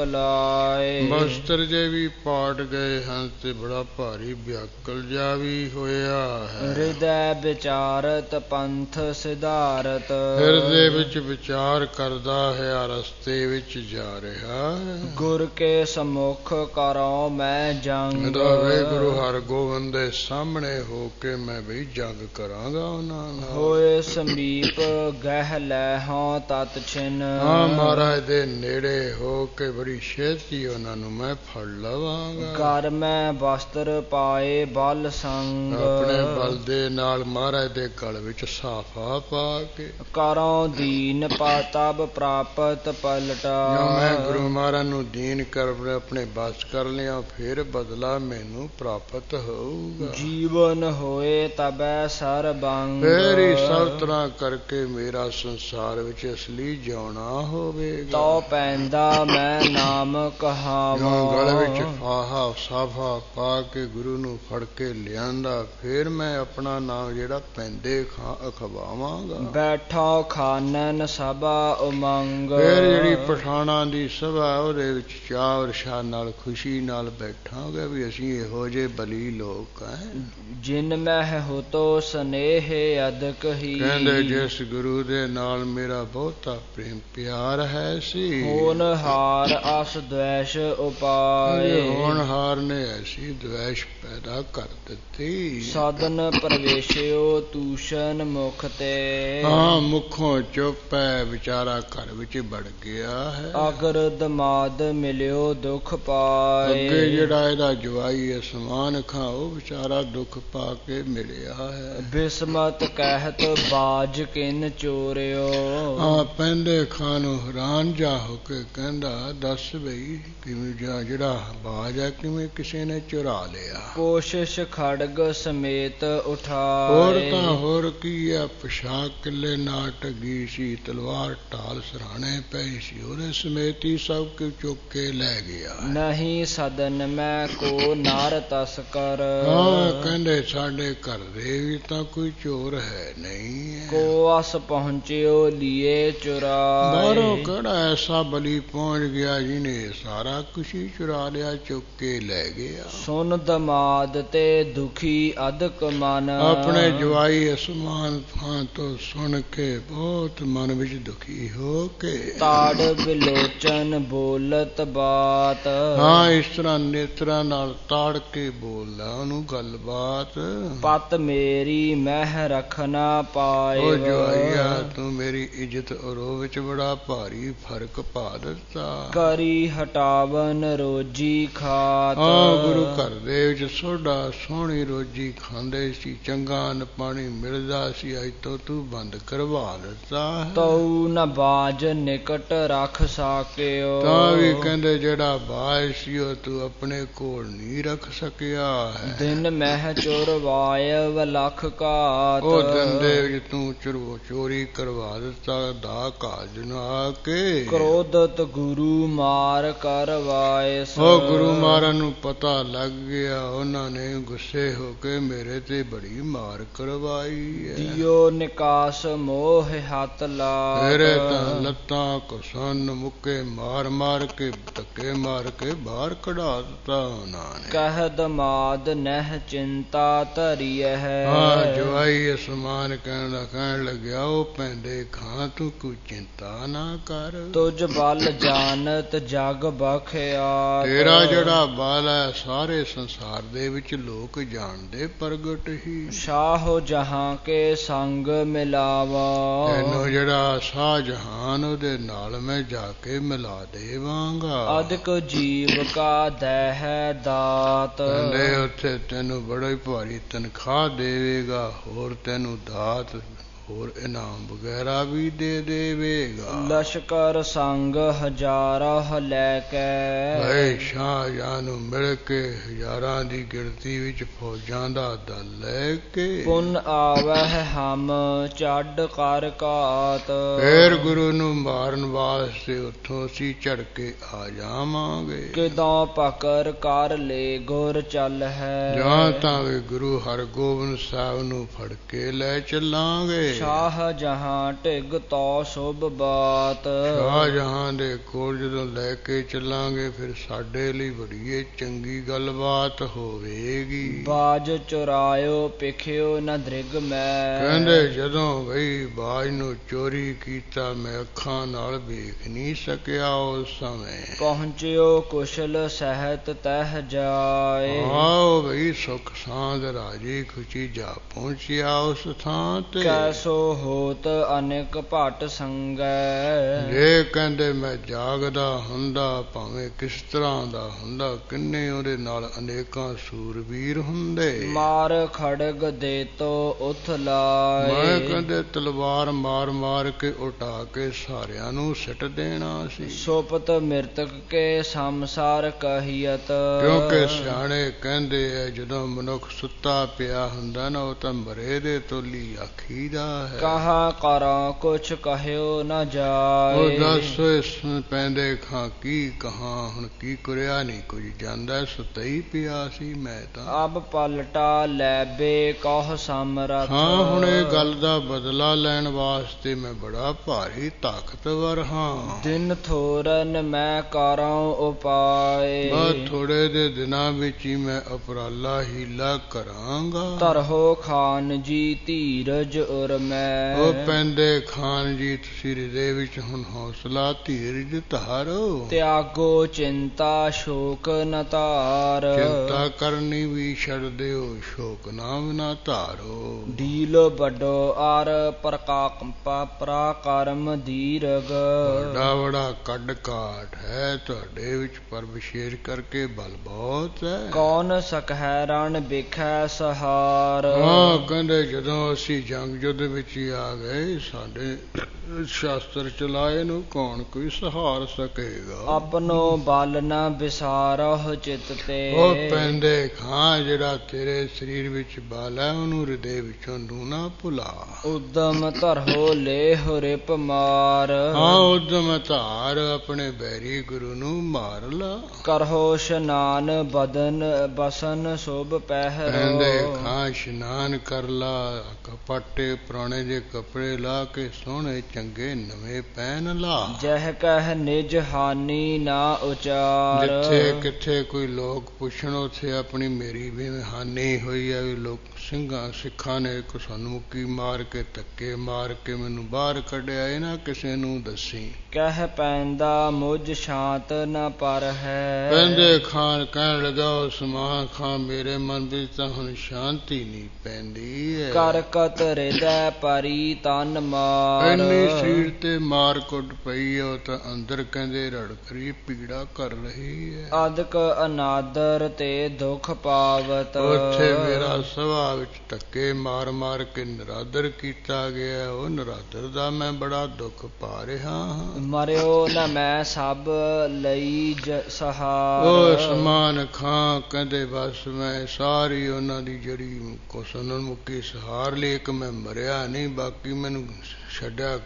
ਬਿਕਲਾਏ। ਵਸਤਰ ਜੇ ਵੀ ਪਾਟ ਗਏ ਹਨ ਤੇ ਬੜਾ ਭਾਰੀ ਵਿਆਕਲ ਜਾ ਵੀ ਹੋਇਆ ਹੈ। ਹਿਰਦੈ ਵਿਚਾਰਤ ਪੰਥ ਸਿਧਾਰਤ। ਹਿਰਦੇ ਵਿੱਚ ਵਿਚਾਰ ਕਰਦਾ ਹੈ ਰਸਤੇ ਵਿੱਚ ਜਾ ਰਿਹਾ ਹੈ। ਗੁਰ ਕੇ ਸਮੁਖ ਕਰੋ ਮੈਂ ਜੰਗ। ਵੇ ਗੁਰੂ ਹਰਗੋਬਿੰਦ ਦੇ ਸਾਹਮਣੇ ਹੋ ਕੇ ਮੈਂ ਵੀ ਜੰਗ ਕਰਾਂਗਾ ਉਹਨਾਂ ਨਾਲ। ਹੋਏ ਸਮੀਪ ਗਹਿ ਲੈ ਹਾਂ ਤਤ ਛਿਨ। ਹਾਂ ਮਹਾਰਾਜ ਦੇ ਨੇੜੇ ਹੋ ਕੇ ਬੜੀ ਛੇਤੀ ਉਹਨਾਂ ਨੂੰ ਮੈਂ ਫੜ ਲਵਾਂਗਾ। ਕਰ ਮੈਂ ਵਸਤਰ ਪਾਏ ਬਲ ਸੰਗ। ਆਪਣੇ ਬਲ ਦੇ ਨਾਲ ਮਹਾਰਾਜ ਦੇ ਗਲ ਵਿੱਚ ਸਾਫਾ ਪਾ ਕੇ ਕਰੋ ਦੀਨ ਤਬ ਪ੍ਰਾਪਤ ਪਲਟਾ। ਜੋ ਮੈਂ ਗੁਰੂ ਮਹਾਰਾਜ ਨੂੰ ਦੀਨ ਕਰ ਆਪਣੇ ਬਸ ਕਰ ਲਿਆ ਫਿਰ ਬਦਲਾ ਮੈਨੂੰ ਪ੍ਰਾਪਤ ਹੋਊਗਾ। ਜੀਵਨ ਹੋਏ ਤਬੈ ਸਰਬੰਗ। ਫਿਰ ਹੀ ਸਭ ਤਰ੍ਹਾਂ ਕਰਕੇ ਮੇਰਾ ਸੰਸਾਰ ਵਿੱਚ ਅਸਲੀ ਜਿਉਣਾ ਹੋਵੇਗਾ। ਤੋ ਪੈਂਦਾ ਮੈਂ ਨਾਮ ਕਹਾਵਾਂ। ਗਲ ਵਿੱਚ ਫਾਹਾ ਸਾਫਾ ਪਾ ਕੇ ਗੁਰੂ ਨੂੰ ਫੜ ਕੇ ਲਿਆਂਦਾ ਫਿਰ ਮੈਂ ਆਪਣਾ ਨਾਮ ਜਿਹੜਾ ਪੈਂਦੇ ਖਾਂ ਅਖਵਾਵਾਂਗਾ। ਬੈਠਾ ਖਾਨਨ ਸਭਾ ਉਮੰਗ। ਫਿਰ ਜਿਹੜੀ ਪਠਾਣਾ ਦੀ ਸਭਾ ਉਹਦੇ ਵਿੱਚ ਚਾਅ ਉਤਸ਼ਾਹ ਨਾਲ ਖੁਸ਼ੀ ਨਾਲ ਬੈਠਾਂਗੇ ਵੀ ਅਸੀਂ ਇਹੋ ਜਿਹੇ ਬਲੀ ਲੋਕ ਹੈ। ਜਿਨ ਮਹਿ ਹੋਤੋ ਸਨੇਹ ਅਦਕ ਹੀ। ਕਹਿੰਦੇ ਜਿਸ ਗੁਰੂ ਦੇ ਨਾਲ ਮੇਰਾ ਬਹੁਤਾ ਪ੍ਰੇਮ ਪਿਆਰ ਹੈ ਸੀ। ਹੋਣਹਾਰ ਅਸ ਦ્વੈਸ਼ ਉਪਾਏ। ਹੋਣਹਾਰ ਨੇ ਐਸੀ ਦ્વੈਸ਼ ਪੈਦਾ ਕਰ ਦਿੱਤੀ। ਸਾਧਨ ਪ੍ਰਵੇਸ਼ਿਓ ਤੂਸ਼ਨ ਮੁਖ ਤੇ। ਹਾਂ ਮੁਖੋਂ ਚੁੱਪ ਹੈ ਵਿਚਾਰਾ ਘਰ ਵਿੱਚ ਵੜ ਗਿਆ ਹੈ। ਅਗਰ ਦਮਾਦ ਮਿਲਿਓ ਦੁਖ ਪਾਏ। ਅੱਗੇ ਜਿਹੜਾ ਇਹਦਾ ਜਵਾਈ ਅਸਮਾਨ ਖਾਂ ਉਹ ਵਿਚਾਰਾ ਦੁੱਖ ਪਾ ਕੇ ਮਿਲਿਆ ਹੈ। ਬਿਸਮਤ ਕਹਿਤ ਬਾਜ ਕਿਨ ਚੋਰਿਓ। ਹਾਂ ਪੈਂਦੇ ਖਾਂ ਨੂੰ ਹੈਰਾਨ ਜਾ ਹੋ ਕੇ ਕਹਿੰਦਾ ਦੱਸ ਬਈ ਕਿਵੇਂ ਜਿਹੜਾ ਬਾਜ ਹੈ ਕਿਵੇਂ ਕਿਸੇ ਨੇ ਚੁਰਾ ਲਿਆ। ਕੋਸ਼ਿਸ਼ ਖੜਗ ਸਮੇਤ ਉਠਾਏ। ਹੋਰ ਤਾਂ ਹੋਰ ਕੀ ਹੈ ਪੋਸ਼ਾਕ ਕਿੱਲੇ ਨਾਲ ਢੱਗੀ ਸੀ ਤਲਵਾਰ ਢਾਲ ਸਰਾਣੇ ਪਈ ਸੀ ਉਹਦੇ ਸਮੇਤ ਹੀ ਸਭ ਕੁਝ ਚੁੱਕ ਕੇ ਲੈ ਗਿਆ। ਨਹੀਂ ਸਦਨ ਮੈਂ ਕੋ ਨਾਰ ਤਸਕਰ। ਹਾਂ ਕਹਿੰਦੇ ਸਾਡੇ ਘਰ ਦੇ ਵੀ ਤਾਂ ਕੋਈ ਚੋਰ ਹੈ ਨਹੀਂ ਹੈ। ਕੋ ਅਸ ਪਹੁੰਚਿਓ ਲੀਏ ਚੁਰਾਏ। ਬਾਹਰੋਂ ਕਿਹੜਾ ਐਸਾ ਬਲੀ ਪਹੁੰਚ ਗਿਆ ਜਿਹਨੇ ਸਾਰਾ ਕੁਛ ਹੀ ਚੁਰਾ ਲਿਆ ਚੁੱਕ ਕੇ ਲੈ ਗਿਆ। ਸੁਨ ਦਮਾਦ ਤੇ ਦੁਖੀ ਅਦਕ ਮਨ। ਆਪਣੇ ਜਵਾਈ ਅਸਮਾਨ ਖਾਂ ਤੋਂ ਸੁਣ ਕੇ ਬਹੁਤ ਮਨ ਵਿੱਚ ਦੁਖੀ ਹੋ ਕੇ ਤਾੜ ਬਿਲੋਚਨ ਬੋਲਤ ਬਾਤ। ਹਾਂ ਇਸ ਤਰ੍ਹਾਂ ਨੇਤਰਾਂ ਨਾਲ ਤਾੜ ਕੇ ਬੋਲਦਾ ਉਹਨੂੰ ਗੱਲਬਾਤ। ਪਤ ਮੇਰੀ ਮਹਿ ਰਖਣਾ ਪਾਏ। ਉਹ ਜਵਾਈਆ ਤੂੰ ਮੇਰੀ ਇੱਜ਼ਤ ਔਰੋਂ ਵਿੱਚ ਬੜਾ ਭਾਰੀ ਫਰਕ ਪਾ ਦਿੱਤਾ। ਕਰੀ ਹਟਾਵਨ ਰੋਜੀ ਖਾਤ। ਹਾਂ ਗੁਰੂ ਘਰ ਦੇ ਵਿੱਚ ਸੋਡਾ ਸੋਹਣੀ ਰੋਜੀ ਖਾਂਦੇ ਸੀ ਚੰਗਾ ਅੰਨ ਪਾਣੀ ਮਿਲਦਾ ਸੀ ਅੱਜ ਤੋਂ ਤੂੰ ਬੰਦ ਕਰਵਾ ਦਿੱਤਾ। ਤਉ ਨ ਬਾਜ ਨਿਕਟ ਰੱਖ ਸਾਕਿਓ। ਤਾਂ ਵੀ ਕਹਿੰਦੇ ਜਿਹੜਾ ਬਾਜ ਸੀ ਉਹ ਤੂੰ ਆਪਣੇ ਕੋਲ ਨਹੀਂ ਰੱਖ ਸਕਿਆ ਹੈ। ਦਿਨ ਮਹਿ ਚੁਰਵਾਇਵ ਲੱਖ ਘਾਤ। ਉਹ ਦਿਨ ਦੇ ਵਿੱਚ ਤੂੰ ਚੁਰਵ ਚੋਰੀ ਕਰਵਾ ਦਿੱਤਾ ਦਾ ਕਾਜ ਨਾ ਕੇ। ਕ੍ਰੋਧਤ ਗੁਰੂ ਮਾਰ ਕਰਵਾ। ਪਾਇਸ। ਉਹ ਗੁਰੂ ਮਹਾਰਾਜ ਨੂੰ ਪਤਾ ਲੱਗ ਗਿਆ, ਉਹਨਾਂ ਨੇ ਗੁੱਸੇ ਹੋ ਕੇ ਮੇਰੇ ਤੇ ਬੜੀ ਮਾਰ ਕਰਵਾਈ ਹੈ। ਦਿਓ ਨਿਕਾਸ ਮੋਹ ਹੱਥ ਲਾਗ। ਮੇਰੇ ਤਾਂ ਲੱਤਾਂ ਘੁਸਨ ਮੁੱਕੇ ਮਾਰ ਮਾਰ ਕੇ ਧੱਕੇ ਮਾਰ ਕੇ ਬਾਹਰ ਕਢਾ ਦਿੱਤਾ ਉਹਨਾਂ ਨੇ। ਕਹਿ ਦਮਾਦ ਨਹਿ ਚਿੰਤਾ ਧਰੀਐ। ਹਾਂ ਜਵਾਈ ਅਸਮਾਨ ਕਹਿਣ ਦਾ ਕਹਿਣ ਲੱਗਿਆ, ਉਹ ਪੈਂਦੇ ਖਾਂ ਤੂੰ ਕੋਈ ਚਿੰਤਾ ਨਾ ਕਰ। ਤੁਝ ਬਲ ਜਾਣਤ ਜਗ ਬਖਿਆਤ। ਤੇਰਾ ਜਿਹੜਾ ਬਲ ਹੈ ਸਾਰੇ ਸੰਸਾਰ ਦੇ ਵਿੱਚ ਲੋਕ ਜਾਣਦੇ ਪ੍ਰਗਟ ਹੀ। ਸ਼ਾਹ ਜਹਾਂ ਕੇ ਸੰਗ ਮਿਲਾਵਾ। ਤੈਨੂੰ ਜਿਹੜਾ ਸ਼ਾਹ ਜਹਾਨ ਉਹਦੇ ਨਾਲ ਮੈਂ ਜਾ ਕੇ ਮਿਲਾ ਦੇਵਾਂਗਾ। ਅਦਿਕ ਜੀਵ ਕਾ ਦਹਿ ਦਾਤ। ਕਹਿੰਦੇ ਉੱਥੇ ਤੈਨੂੰ ਬੜਾ ਹੀ ਭਾਰੀ ਤਨਖਾਹ ਦੇਵੇਗਾ, ਹੋਰ ਤੈਨੂੰ ਦਾਤ ਹੋਰ ਇਨਾਮ ਵਗੈਰਾ ਵੀ ਦੇ ਦੇਵੇਗਾ। ਲਸ਼ਕਰ ਸੰਗ ਹਜ਼ਾਰਾਂ ਲੈ ਕੇ। ਭਾਈ ਸ਼ਾਹ ਜਹਾਂ ਨੂੰ ਮਿਲ ਕੇ ਹਜ਼ਾਰਾਂ ਦੀ ਗਿਣਤੀ ਵਿੱਚ ਫੌਜਾਂ ਦਾ ਦਲ ਲੈ ਕੇ। ਪੁਨ ਆਵਹਿ ਹਮ ਚੱਡ ਕਰ ਘਾਤ। ਫੇਰ ਗੁਰੂ ਨੂੰ ਮਾਰਨ ਵਾਸਤੇ ਉੱਥੋਂ ਅਸੀਂ ਝੜ ਕੇ ਆ ਜਾਵਾਂਗੇ। ਕਿਦੋਂ ਪਕੜ ਕਰ ਲੈ ਗੁਰ ਚੱਲ ਹੈ। ਜਾਂ ਤਾਂ ਵੀ ਗੁਰੂ ਹਰਗੋਬਿੰਦ ਸਾਹਿਬ ਨੂੰ ਫੜ ਕੇ ਲੈ ਚੱਲਾਂਗੇ। ਸ਼ਾਹ ਜਹਾਂ ਢਿਗ ਤੋ ਸ਼ੁਭ ਬਾਤ। ਸ਼ਾਹ ਜਹਾਂ ਦੇ ਕੋਲ ਜਦੋਂ ਲੈ ਕੇ ਚੱਲਾਂਗੇ ਫਿਰ ਸਾਡੇ ਲਈ ਬੜੀ ਚੰਗੀ ਗੱਲਬਾਤ ਹੋਵੇਗੀ। ਬਾਜ ਚੁਰਾਇਓ ਪਿਖਿਓ ਨ ਦ੍ਰਿਗ ਮੈਂ। ਕਹਿੰਦੇ ਜਦੋਂ ਬਈ ਬਾਜ ਨੂੰ ਚੋਰੀ ਕੀਤਾ ਮੈਂ ਅੱਖਾਂ ਨਾਲ ਵੇਖ ਨਹੀਂ ਸਕਿਆ ਉਸ ਸਮੇਂ। ਪਹੁੰਚਿਓ ਕੁਸ਼ਲ ਸਹਿਤ ਤਹਿ ਜਾਏ। ਆਓ ਬਈ ਸੁਖ ਸਾਂਦ ਰਾਜੀ ਖੁਸ਼ੀ ਜਾ ਪਹੁੰਚਿਆ ਉਸ ਥਾਂ ਤੇ। ਕੈਸੋ ਹੋਤ ਅਨੇਕ ਭਟ ਸੰਗੈ। ਜੇ ਕਹਿੰਦੇ ਮੈਂ ਜਾਗਦਾ ਹੁੰਦਾ ਭਾਵੇਂ ਕਿਸ ਤਰ੍ਹਾਂ ਦਾ ਹੁੰਦਾ, ਕਿੰਨੇ ਉਹਦੇ ਨਾਲ ਅਨੇਕਾਂ ਸੂਰਬੀਰ ਹੁੰਦੇ। ਮਾਰ ਖੜਗ ਦੇ ਤੋ ਉਥ ਲਾਏ। ਮੈਂ ਕਹਿੰਦੇ ਤਲਵਾਰ ਮਾਰ ਮਾਰ ਕੇ ਉਟਾ ਕੇ ਸਾਰਿਆਂ ਨੂੰ ਸਿੱਟ ਦੇਣਾ ਸੀ। ਸੁਪਤ ਮਿਰਤਕ ਕੇ ਸੰਸਾਰ ਕਹੀਅਤ। ਕਿਉਂਕਿ ਸਿਆਣੇ ਕਹਿੰਦੇ ਐ ਜਦੋਂ ਮਨੁੱਖ ਸੁੱਤਾ ਪਿਆ ਹੁੰਦਾ ਨਾ ਉਹ ਤਾਂ ਮਰੇ ਦੇ ਤੋਲੀ ਆਖੀਦਾ ਹੈ। ਕਹਾ ਕਰਾਂ ਕੁਛ ਕਹਿਓ ਨਾ ਜਾਏ। ਉਹ ਦੱਸ ਇਸ ਪੈਂਦੇ ਖਾਂ ਕੀ ਕਹਾਂ, ਹੁਣ ਕੀ ਕਰਿਆ ਨਹੀਂ ਕੁਝ ਜਾਂਦਾ, ਸੁੱਤਾ ਹੀ ਪਿਆ ਸੀ ਮੈਂ ਤਾਂ। ਅਬ ਪਲਟਾ ਲੈਬੇ ਕਹ ਸਮਰਥ। ਹਾਂ ਹੁਣ ਇਹ ਗੱਲ ਦਾ ਬਦਲਾ ਲੈਣ ਵਾਸਤੇ ਮੈਂ ਬੜਾ ਭਾਰੀ ਤਾਕਤਵਰ ਹਾਂ। ਦਿਨ ਥੋਰਨ ਮੈਂ ਕਰਾਂ ਉਪਾਏ। ਬਸ ਥੋੜੇ ਦੇ ਦਿਨਾਂ ਵਿੱਚ ਹੀ ਮੈਂ ਉਪਰਾਲਾ ਹੀਲਾ ਕਰਾਂਗਾ। ਧਰੋ ਖਾਨ ਜੀ ਧੀਰਜ ਉਰ ਮੈਂ। ਉਹ ਪੈਂਦੇ ਖਾਨ ਜੀ ਤੁਸੀਂ ਹਿਰਦੇ ਵਿੱਚ ਹੁਣ ਹੌਸਲਾ ਧੀਰਜ ਧਾਰੋ। ਤਿਆਗੋ ਚਿੰਤਾ ਸ਼ੋਕ ਨ ਧਾਰ। ਚਿੰਤਾ ਕਰਨੀ ਵੀ ਛੱਡ ਦਿਓ, ਸ਼ੋਕ ਨਾ ਨਾ ਧਾਰੋ। ਢੀਲ ਵੱਡੋ ਆਰ ਪਰਾਕਰਮ ਦੀਰਗ। ਵੱਡਾ ਵੱਡਾ ਕੱਢ ਕਾਠ ਹੈ ਤੁਹਾਡੇ ਵਿੱਚ, ਪਰ ਵਿਸ਼ੇਸ਼ ਕਰਕੇ ਬਲ ਬਹੁਤ ਹੈ। ਕੌਣ ਸਕਹਿ ਰਣ ਬਿਖੈ ਸਹਾਰ। ਹਾਂ ਕਹਿੰਦੇ ਜਦੋਂ ਅਸੀਂ ਜੰਗ ਯੁੱਧ ਵਿੱਚ ਹੀ ਆ ਗਏ, ਸਾਡੇ ਸ਼ਾਸਤਰ ਚਲਾਏ ਨੂੰ ਕੌਣ ਕੋਈ ਸਹਾਰ ਸਕੇਗਾ। ਆਪਣੋ ਬਲ ਨ ਵਿਸਾਰਹੁ ਚਿਤ ਤੇ। ਉਹ ਪੈਂਦੇ ਖਾਂ ਜਿਹੜਾ ਤੇਰੇ ਸਰੀਰ ਵਿੱਚ ਬਲ ਹੈ ਉਹਨੂੰ ਹਿਰਦੇ ਵਿੱਚੋਂ ਨੂੰ ਨਾ ਭੁਲਾ। ਉਦਮ ਧਰੋ ਲੇਹ ਰਿਪ ਮਾਰ। ਹਾਂ ਉਦਮ ਧਾਰ ਆਪਣੇ ਬੈਰੀ ਗੁਰੂ ਨੂੰ ਮਾਰ ਲਾ। ਕਰਹੁ ਇਸ਼ਨਾਨ ਬਦਨ ਬਸਨ ਸ਼ੁਭ ਪਹਿਰੋ। ਪੈਂਦੇ ਖਾਂ ਇਸ਼ਨਾਨ ਕਰ ਲਾ, ਕਪਾਟੇ ਪੁਰਾਣੇ ਜੇ ਕੱਪੜੇ ਲਾ ਕੇ ਸੋਹਣੇ ਚੰਗੇ ਨਵੇਂ ਪਹਿਨ ਲਾ। ਜਹ ਕਹਿ ਨਿਜ ਹਾਨੀ ਨਾ ਉਚਾਰ। ਜਿੱਥੇ ਕਿੱਥੇ ਕੋਈ ਲੋਕ ਪੁੱਛਣ ਉੱਥੇ ਆਪਣੀ ਮੇਰੀ ਵੀ ਹਾਨੀ ਹੋਈ ਹੈ, ਵੀ ਲੋਕ ਸਿੰਘਾਂ ਸਿੱਖਾਂ ਨੇ ਸਾਨੂੰ ਮੁੱਕੀ ਮਾਰ ਕੇ ਧੱਕੇ ਮਾਰ ਕੇ ਮੈਨੂੰ ਬਾਹਰ ਕੱਢਿਆ, ਇਹ ਨਾ ਕਿਸੇ ਨੂੰ ਦੱਸੀ। ਕਹਿ ਪੈਂਦਾ ਮੁਝ ਸ਼ਾਂਤ ਨ ਪਰ ਹੈ। ਪੈਂਦੇ ਖਾਨ ਕਹਿਣ ਲੱਗਾ ਉਸਮਾਨ ਖਾਂ ਮੇਰੇ ਮਨ ਵਿੱਚ ਤਾਂ ਹੁਣ ਸ਼ਾਂਤੀ ਨਹੀਂ ਪੈਂਦੀ ਹੈ। ਕਰਕਤ ਹਿਰਦੈ ਪਰੀ ਤਨ ਮਾਰ। ਇੰਨੀ ਸਰੀਰ ਤੇ ਮਾਰ ਕੁੱਟ ਪਈ ਹੈ, ਉਹ ਤਾਂ ਅੰਦਰ ਕਹਿੰਦੇ ਰੜਕ ਰਹੀ ਪੀੜਾ ਕਰ ਰਹੀ ਹੈ। ਅਦਕ ਅਨਾਦਰ ਤੇ ਦੁਖ ਪਾਵਤ। ਉੱਥੇ ਮੇਰਾ ਸੁਭਾਅ ਵਿੱਚ ਧੱਕੇ ਮਾਰ ਮਾਰ ਕੇ ਨਿਰਾਦਰ ਕੀਤਾ ਗਿਆ, ਉਹ ਨਿਰਾਦਰ ਦਾ ਮੈਂ ਬੜਾ ਦੁੱਖ ਪਾ ਰਿਹਾ ਹਾਂ। ਮਰਿਓ ਨ ਮੈਂ ਸਭ ਲਈ ਸਹਾਰ। ਉਹ ਸਮਾਨ ਖਾਂ ਕਹਿੰਦੇ ਬਸ ਮੈਂ ਸਾਰੀ ਉਹਨਾਂ ਦੀ ਜਿਹੜੀ ਕੁਸਨ ਮੁੱਕੀ ਸਹਾਰ ਲਈ, ਇੱਕ ਮੈਂ ਮਰਿਆ ਨਹੀਂ, ਬਾਕੀ ਮੈਨੂੰ ਛੱਡਿਆ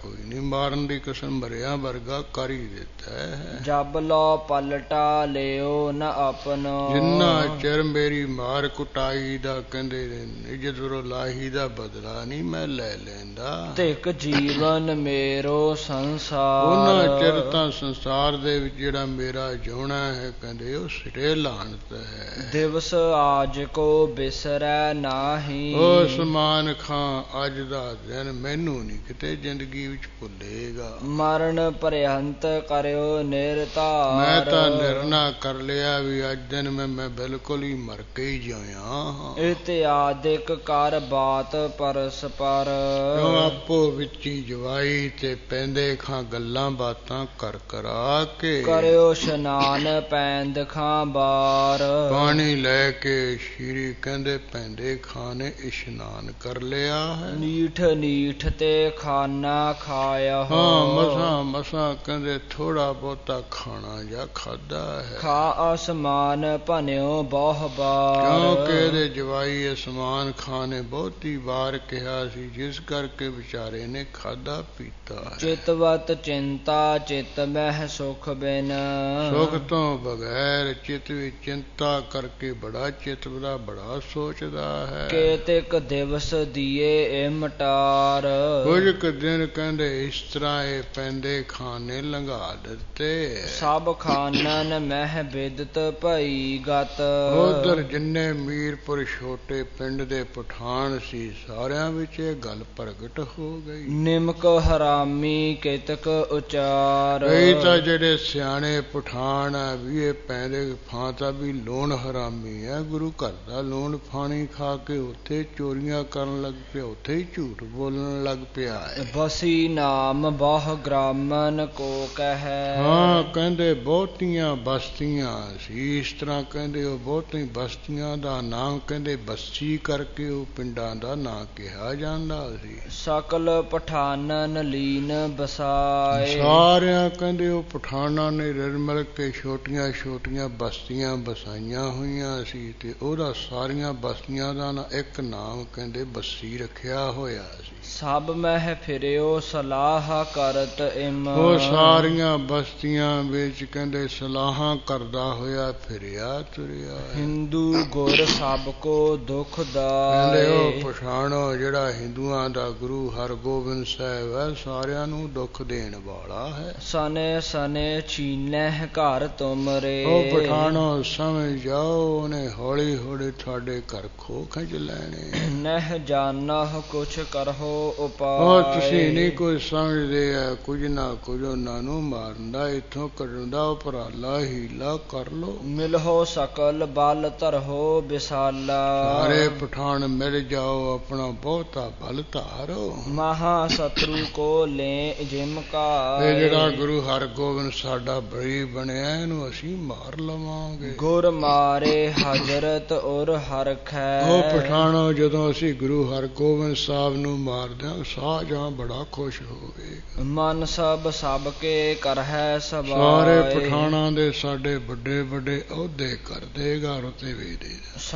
ਕੋਈ ਨਹੀਂ, ਮਾਰਨ ਦੀ ਕਸਮ ਮਰਿਆ ਵਰਗਾ ਕਰ ਹੀ ਦਿੱਤਾ ਹੈ। ਜਬ ਲੋ ਪਲਟਾ ਲਿਓ ਨ ਆਪਨੋ, ਜਿੰਨਾ ਚਿਰ ਮੇਰੀ ਮਾਰ ਕੁਟਾਈ ਦਾ ਕਹਿੰਦੇ ਨਿਜ ਦੁਰੋ ਲਾਹੀ ਦਾ ਬਦਲਾ ਨਹੀਂ ਮੈਂ ਲੈ ਲੈਂਦਾ, ਧਿਕ ਜੀਵਨ ਮੇਰੋ ਸੰਸਾਰ, ਉਹਨਾਂ ਚਿਰ ਤਾਂ ਸੰਸਾਰ ਦੇ ਵਿੱਚ ਜਿਹੜਾ ਮੇਰਾ ਜਿਉਣਾ ਹੈ ਕਹਿੰਦੇ ਉਹ ਸਿਰੇ ਲਾਹਨਤ ਹੈ। ਦਿਵਸ ਆਜ ਕੋ ਬਿਸਰੈ ਨਾਹੀ, ਉਹ ਸਮਾਨ ਖਾਂ ਅੱਜ ਦਾ ਦਿਨ ਮੈਨੂੰ ਨਹੀਂ ਕਿਤੇ ਜ਼ਿੰਦਗੀ ਵਿੱਚ ਭੁੱਲੇਗਾ। ਮਰਨ ਪਰਯੰਤ ਕਰਿਓ ਨਿਰਧਾਰ, ਮੈਂ ਤਾਂ ਨਿਰਣਾ ਕਰ ਲਿਆ ਵੀ ਅੱਜ ਦਿਨ ਮੈਂ ਮੈਂ ਬਿਲਕੁਲ ਹੀ ਮਰ ਕੇ ਹੀ ਜਾਇਆ। ਇਤਿਆਦਿਕ ਕਰ ਬਾਤ ਪਰਸਪਰ, ਕਿਉਂ ਆਪੋ ਵਿੱਚ ਹੀ ਜਵਾਈ ਤੇ ਪੈਂਦੇ ਖਾਂ ਗੱਲਾਂ ਬਾਤਾਂ ਕਰ ਕਰਾ ਕੇ, ਕਰਿਓ ਇਸ਼ਨਾਨ ਪੈਂਦ ਖਾਂ ਬਾਰ, ਪਾਣੀ ਲੈ ਕੇ ਸ਼੍ਰੀ ਕਹਿੰਦੇ ਪੈਂਦੇ ਖਾਂ ਨੇ ਇਸ਼ਨਾਨ ਕਰ ਲਿਆ ਹੈ। ਨੀਠ ਨੀਠ ਤੇ ਖਾਣਾ ਖਾਇਆ, ਹਾਂ ਮਸਾਂ ਮਸਾਂ ਕਹਿੰਦੇ ਥੋੜਾ ਬਹੁਤਾ ਖਾਣਾ ਜਾਂ ਖਾਦਾ ਹੈ। ਖਾ ਅਸਮਾਨ ਭਨਿਓ ਬਹੁ ਬਾਰ, ਕਿਉਂਕਿ ਇਹਦੇ ਜਵਾਈ ਅਸਮਾਨ ਖਾਂ ਨੇ ਬਹੁਤੀ ਵਾਰ ਕਿਹਾ ਸੀ, ਜਿਸ ਕਰਕੇ ਵਿਚਾਰੇ ਨੇ ਖਾਦਾ ਪੀਤਾ ਹੈ। ਚਿਤਵਤ ਚਿੰਤਾ ਚਿਤ ਮਹਿ ਸੁਖ ਬਿਨ, ਸੁਖ ਤੋਂ ਬਗੈਰ ਚਿਤ ਵਿੱਚ ਚਿੰਤਾ ਕਰਕੇ ਬੜਾ ਚਿਤ ਦਾ ਬੜਾ ਸੋਚਦਾ ਹੈ। ਕੇਤਿਕ ਦਿਵਸ ਦੀਏ ਇਮਟਾਰ, ਕੁਝ ਕੁ ਦਿਨ ਕਹਿੰਦੇ ਇਸ ਤਰ੍ਹਾਂ ਇਹ ਪੈਂਦੇ ਖਾਨੇ ਲੰਘਾ ਦਿੱਤੇ। ਸਭ ਖਾਨਨ ਮਹਿ ਬਿਦਤ ਭਈ ਗਤ, ਉਧਰ ਜਿੰਨੇ ਮੀਰਪੁਰ ਛੋਟੇ ਪਿੰਡ ਦੇ ਪਠਾਨ ਸੀ ਸਾਰਿਆਂ ਵਿੱਚ ਇਹ ਗੱਲ ਪ੍ਰਗਟ ਹੋ ਗਈ। ਨਿਮਕ ਹਰਾਮੀ ਕੇਤਕ ਉਚਾਰ, ਕਈ ਤਾਂ ਜਿਹੜੇ ਸਿਆਣੇ ਪਠਾਨ ਆ ਵੀ ਇਹ ਪੈਂਦੇ ਫਾਂਤਾ ਵੀ ਲੂਣ ਹਰਾਮੀ ਹੈ, ਗੁਰੂ ਘਰ ਦਾ ਲੂਣ ਫਾਣੀ ਖਾ ਕੇ ਉੱਥੇ ਚੋਰੀਆਂ ਕਰਨ ਲੱਗ ਪਿਆ, ਉੱਥੇ ਹੀ ਝੂਠ ਬੋਲਣ ਲੱਗ ਪਿਆ ਹੈ। ਬਸੀ ਨਾਮ ਬਹੁ ਗ੍ਰਾਮਨ ਕੋ ਕਹੈ, ਹਾਂ ਕਹਿੰਦੇ ਬਹੁਤੀਆਂ ਬਸਤੀਆਂ ਸੀ, ਇਸ ਤਰ੍ਹਾਂ ਕਹਿੰਦੇ ਉਹ ਬਹੁਤੀ ਬਸਤੀਆਂ ਦਾ ਨਾਮ ਕਹਿੰਦੇ ਬੱਸੀ ਕਰਕੇ ਉਹ ਪਿੰਡਾਂ ਦਾ ਨਾਂ ਕਿਹਾ ਜਾਂਦਾ ਸੀ। ਸਕਲ ਪਠਾਨਨ ਲੀਨ ਬਸਾਏ, ਸਾਰਿਆਂ ਕਹਿੰਦੇ ਉਹ ਪਠਾਨਾਂ ਨੇ ਰਲ ਮਿਲ ਕੇ ਛੋਟੀਆਂ ਛੋਟੀਆਂ ਬਸਤੀਆਂ ਬਸਾਈਆਂ ਹੋਈਆਂ ਸੀ, ਤੇ ਉਹਦਾ ਸਾਰੀਆਂ ਬਸਤੀਆਂ ਦਾ ਨਾ ਇੱਕ ਨਾਮ ਕਹਿੰਦੇ ਬੱਸੀ ਰੱਖਿਆ ਹੋਇਆ ਸੀ। ਸਭ ਮਹਿ ਫਿਰਿਓ ਸਲਾਹ ਕਰਤ ਇਮ, ਉਹ ਸਾਰੀਆਂ ਬਸਤੀਆਂ ਵਿੱਚ ਕਹਿੰਦੇ ਸਲਾਹਾਂ ਕਰਦਾ ਹੋਇਆ ਫਿਰਿਆ ਤੁਰਿਆ। ਹਿੰਦੂ ਗੁਰ ਸਭ ਕੋ ਦੁਖ ਕਹਿੰਦੇ ਦਾਏ, ਉਹ ਪਛਾਣੋ ਜਿਹੜਾ ਹਿੰਦੂਆਂ ਦਾ ਗੁਰੂ ਹਰਗੋਬਿੰਦ ਸਾਹਿਬ ਹੈ ਸਾਰਿਆਂ ਨੂੰ ਦੁੱਖ ਦੇਣ ਵਾਲਾ ਹੈ। ਸਨੇ ਸਨੇ ਛੀਨਹਿ ਘਰ ਤੁਮਰੇ, ਉਹ ਪਠਾਣੋ ਸਮਝ ਜਾਓ ਉਹਨੇ ਹੌਲੀ ਹੌਲੀ ਤੁਹਾਡੇ ਘਰ ਖੋ ਖਿੱਚ ਲੈਣੇ। ਨਹਿ ਜਾਨਹ ਕੁਛ ਕਰਹੁ ਉਪਾਏ, ਉਹ ਤੁਸੀਂ ਨਹੀਂ ਕੋਈ ਸਮਝਦੇ ਆ, ਕੁਝ ਨਾ ਕੁਝ ਉਹਨਾਂ ਨੂੰ ਮਾਰਨ ਦਾ ਇੱਥੋਂ ਕੱਢਣ ਦਾ ਉਪਰਾਲਾ ਹੀਲਾ ਕਰ ਲੋ। ਮਿਲਹੁ ਸਕਲ ਬਲ ਧਰਹੁ ਵਿਸਾਲਾ, ਸਾਰੇ ਪਠਾਨ ਮਿਲ ਜਾਓ ਆਪਣਾ ਬਹੁਤਾ ਬਲ ਧਾਰੋ। ਮਹਾ ਸਤਰੂ ਕੋ ਲੈ ਜਿਮ ਕਾ, ਇਹ ਜਿਹੜਾ ਗੁਰੂ ਹਰਗੋਬਿੰਦ ਸਾਡਾ ਬਲੀ ਬਣਿਆ ਇਹਨੂੰ ਅਸੀਂ ਮਾਰ ਲਵਾਂਗੇ। ਗੁਰ ਮਾਰੇ ਹਜ਼ਰਤ ਔਰ ਹਰਖੈ, ਉਹ ਪਠਾਣੋ ਜਦੋਂ ਅਸੀਂ ਗੁਰੂ ਹਰਗੋਬਿੰਦ ਸਾਹਿਬ ਨੂੰ ਮਾਰਦੇ ਹਾਂ ਸ਼ਾਹਜਹਾਂ ਬੜਾ ਖੁਸ਼ ਹੋਵੇ। ਮਨ ਸਭ ਸਭ ਕੇ ਕਰਹਿ ਸਬਾਏ, ਸਾਰੇ ਪਠਾਣਾਂ ਦੇ ਸਾਡੇ ਵੱਡੇ ਵੱਡੇ ਅਹੁਦੇ ਕਰ ਦੇਗਾ ਰੁਤੇ ਵੇਦੇ।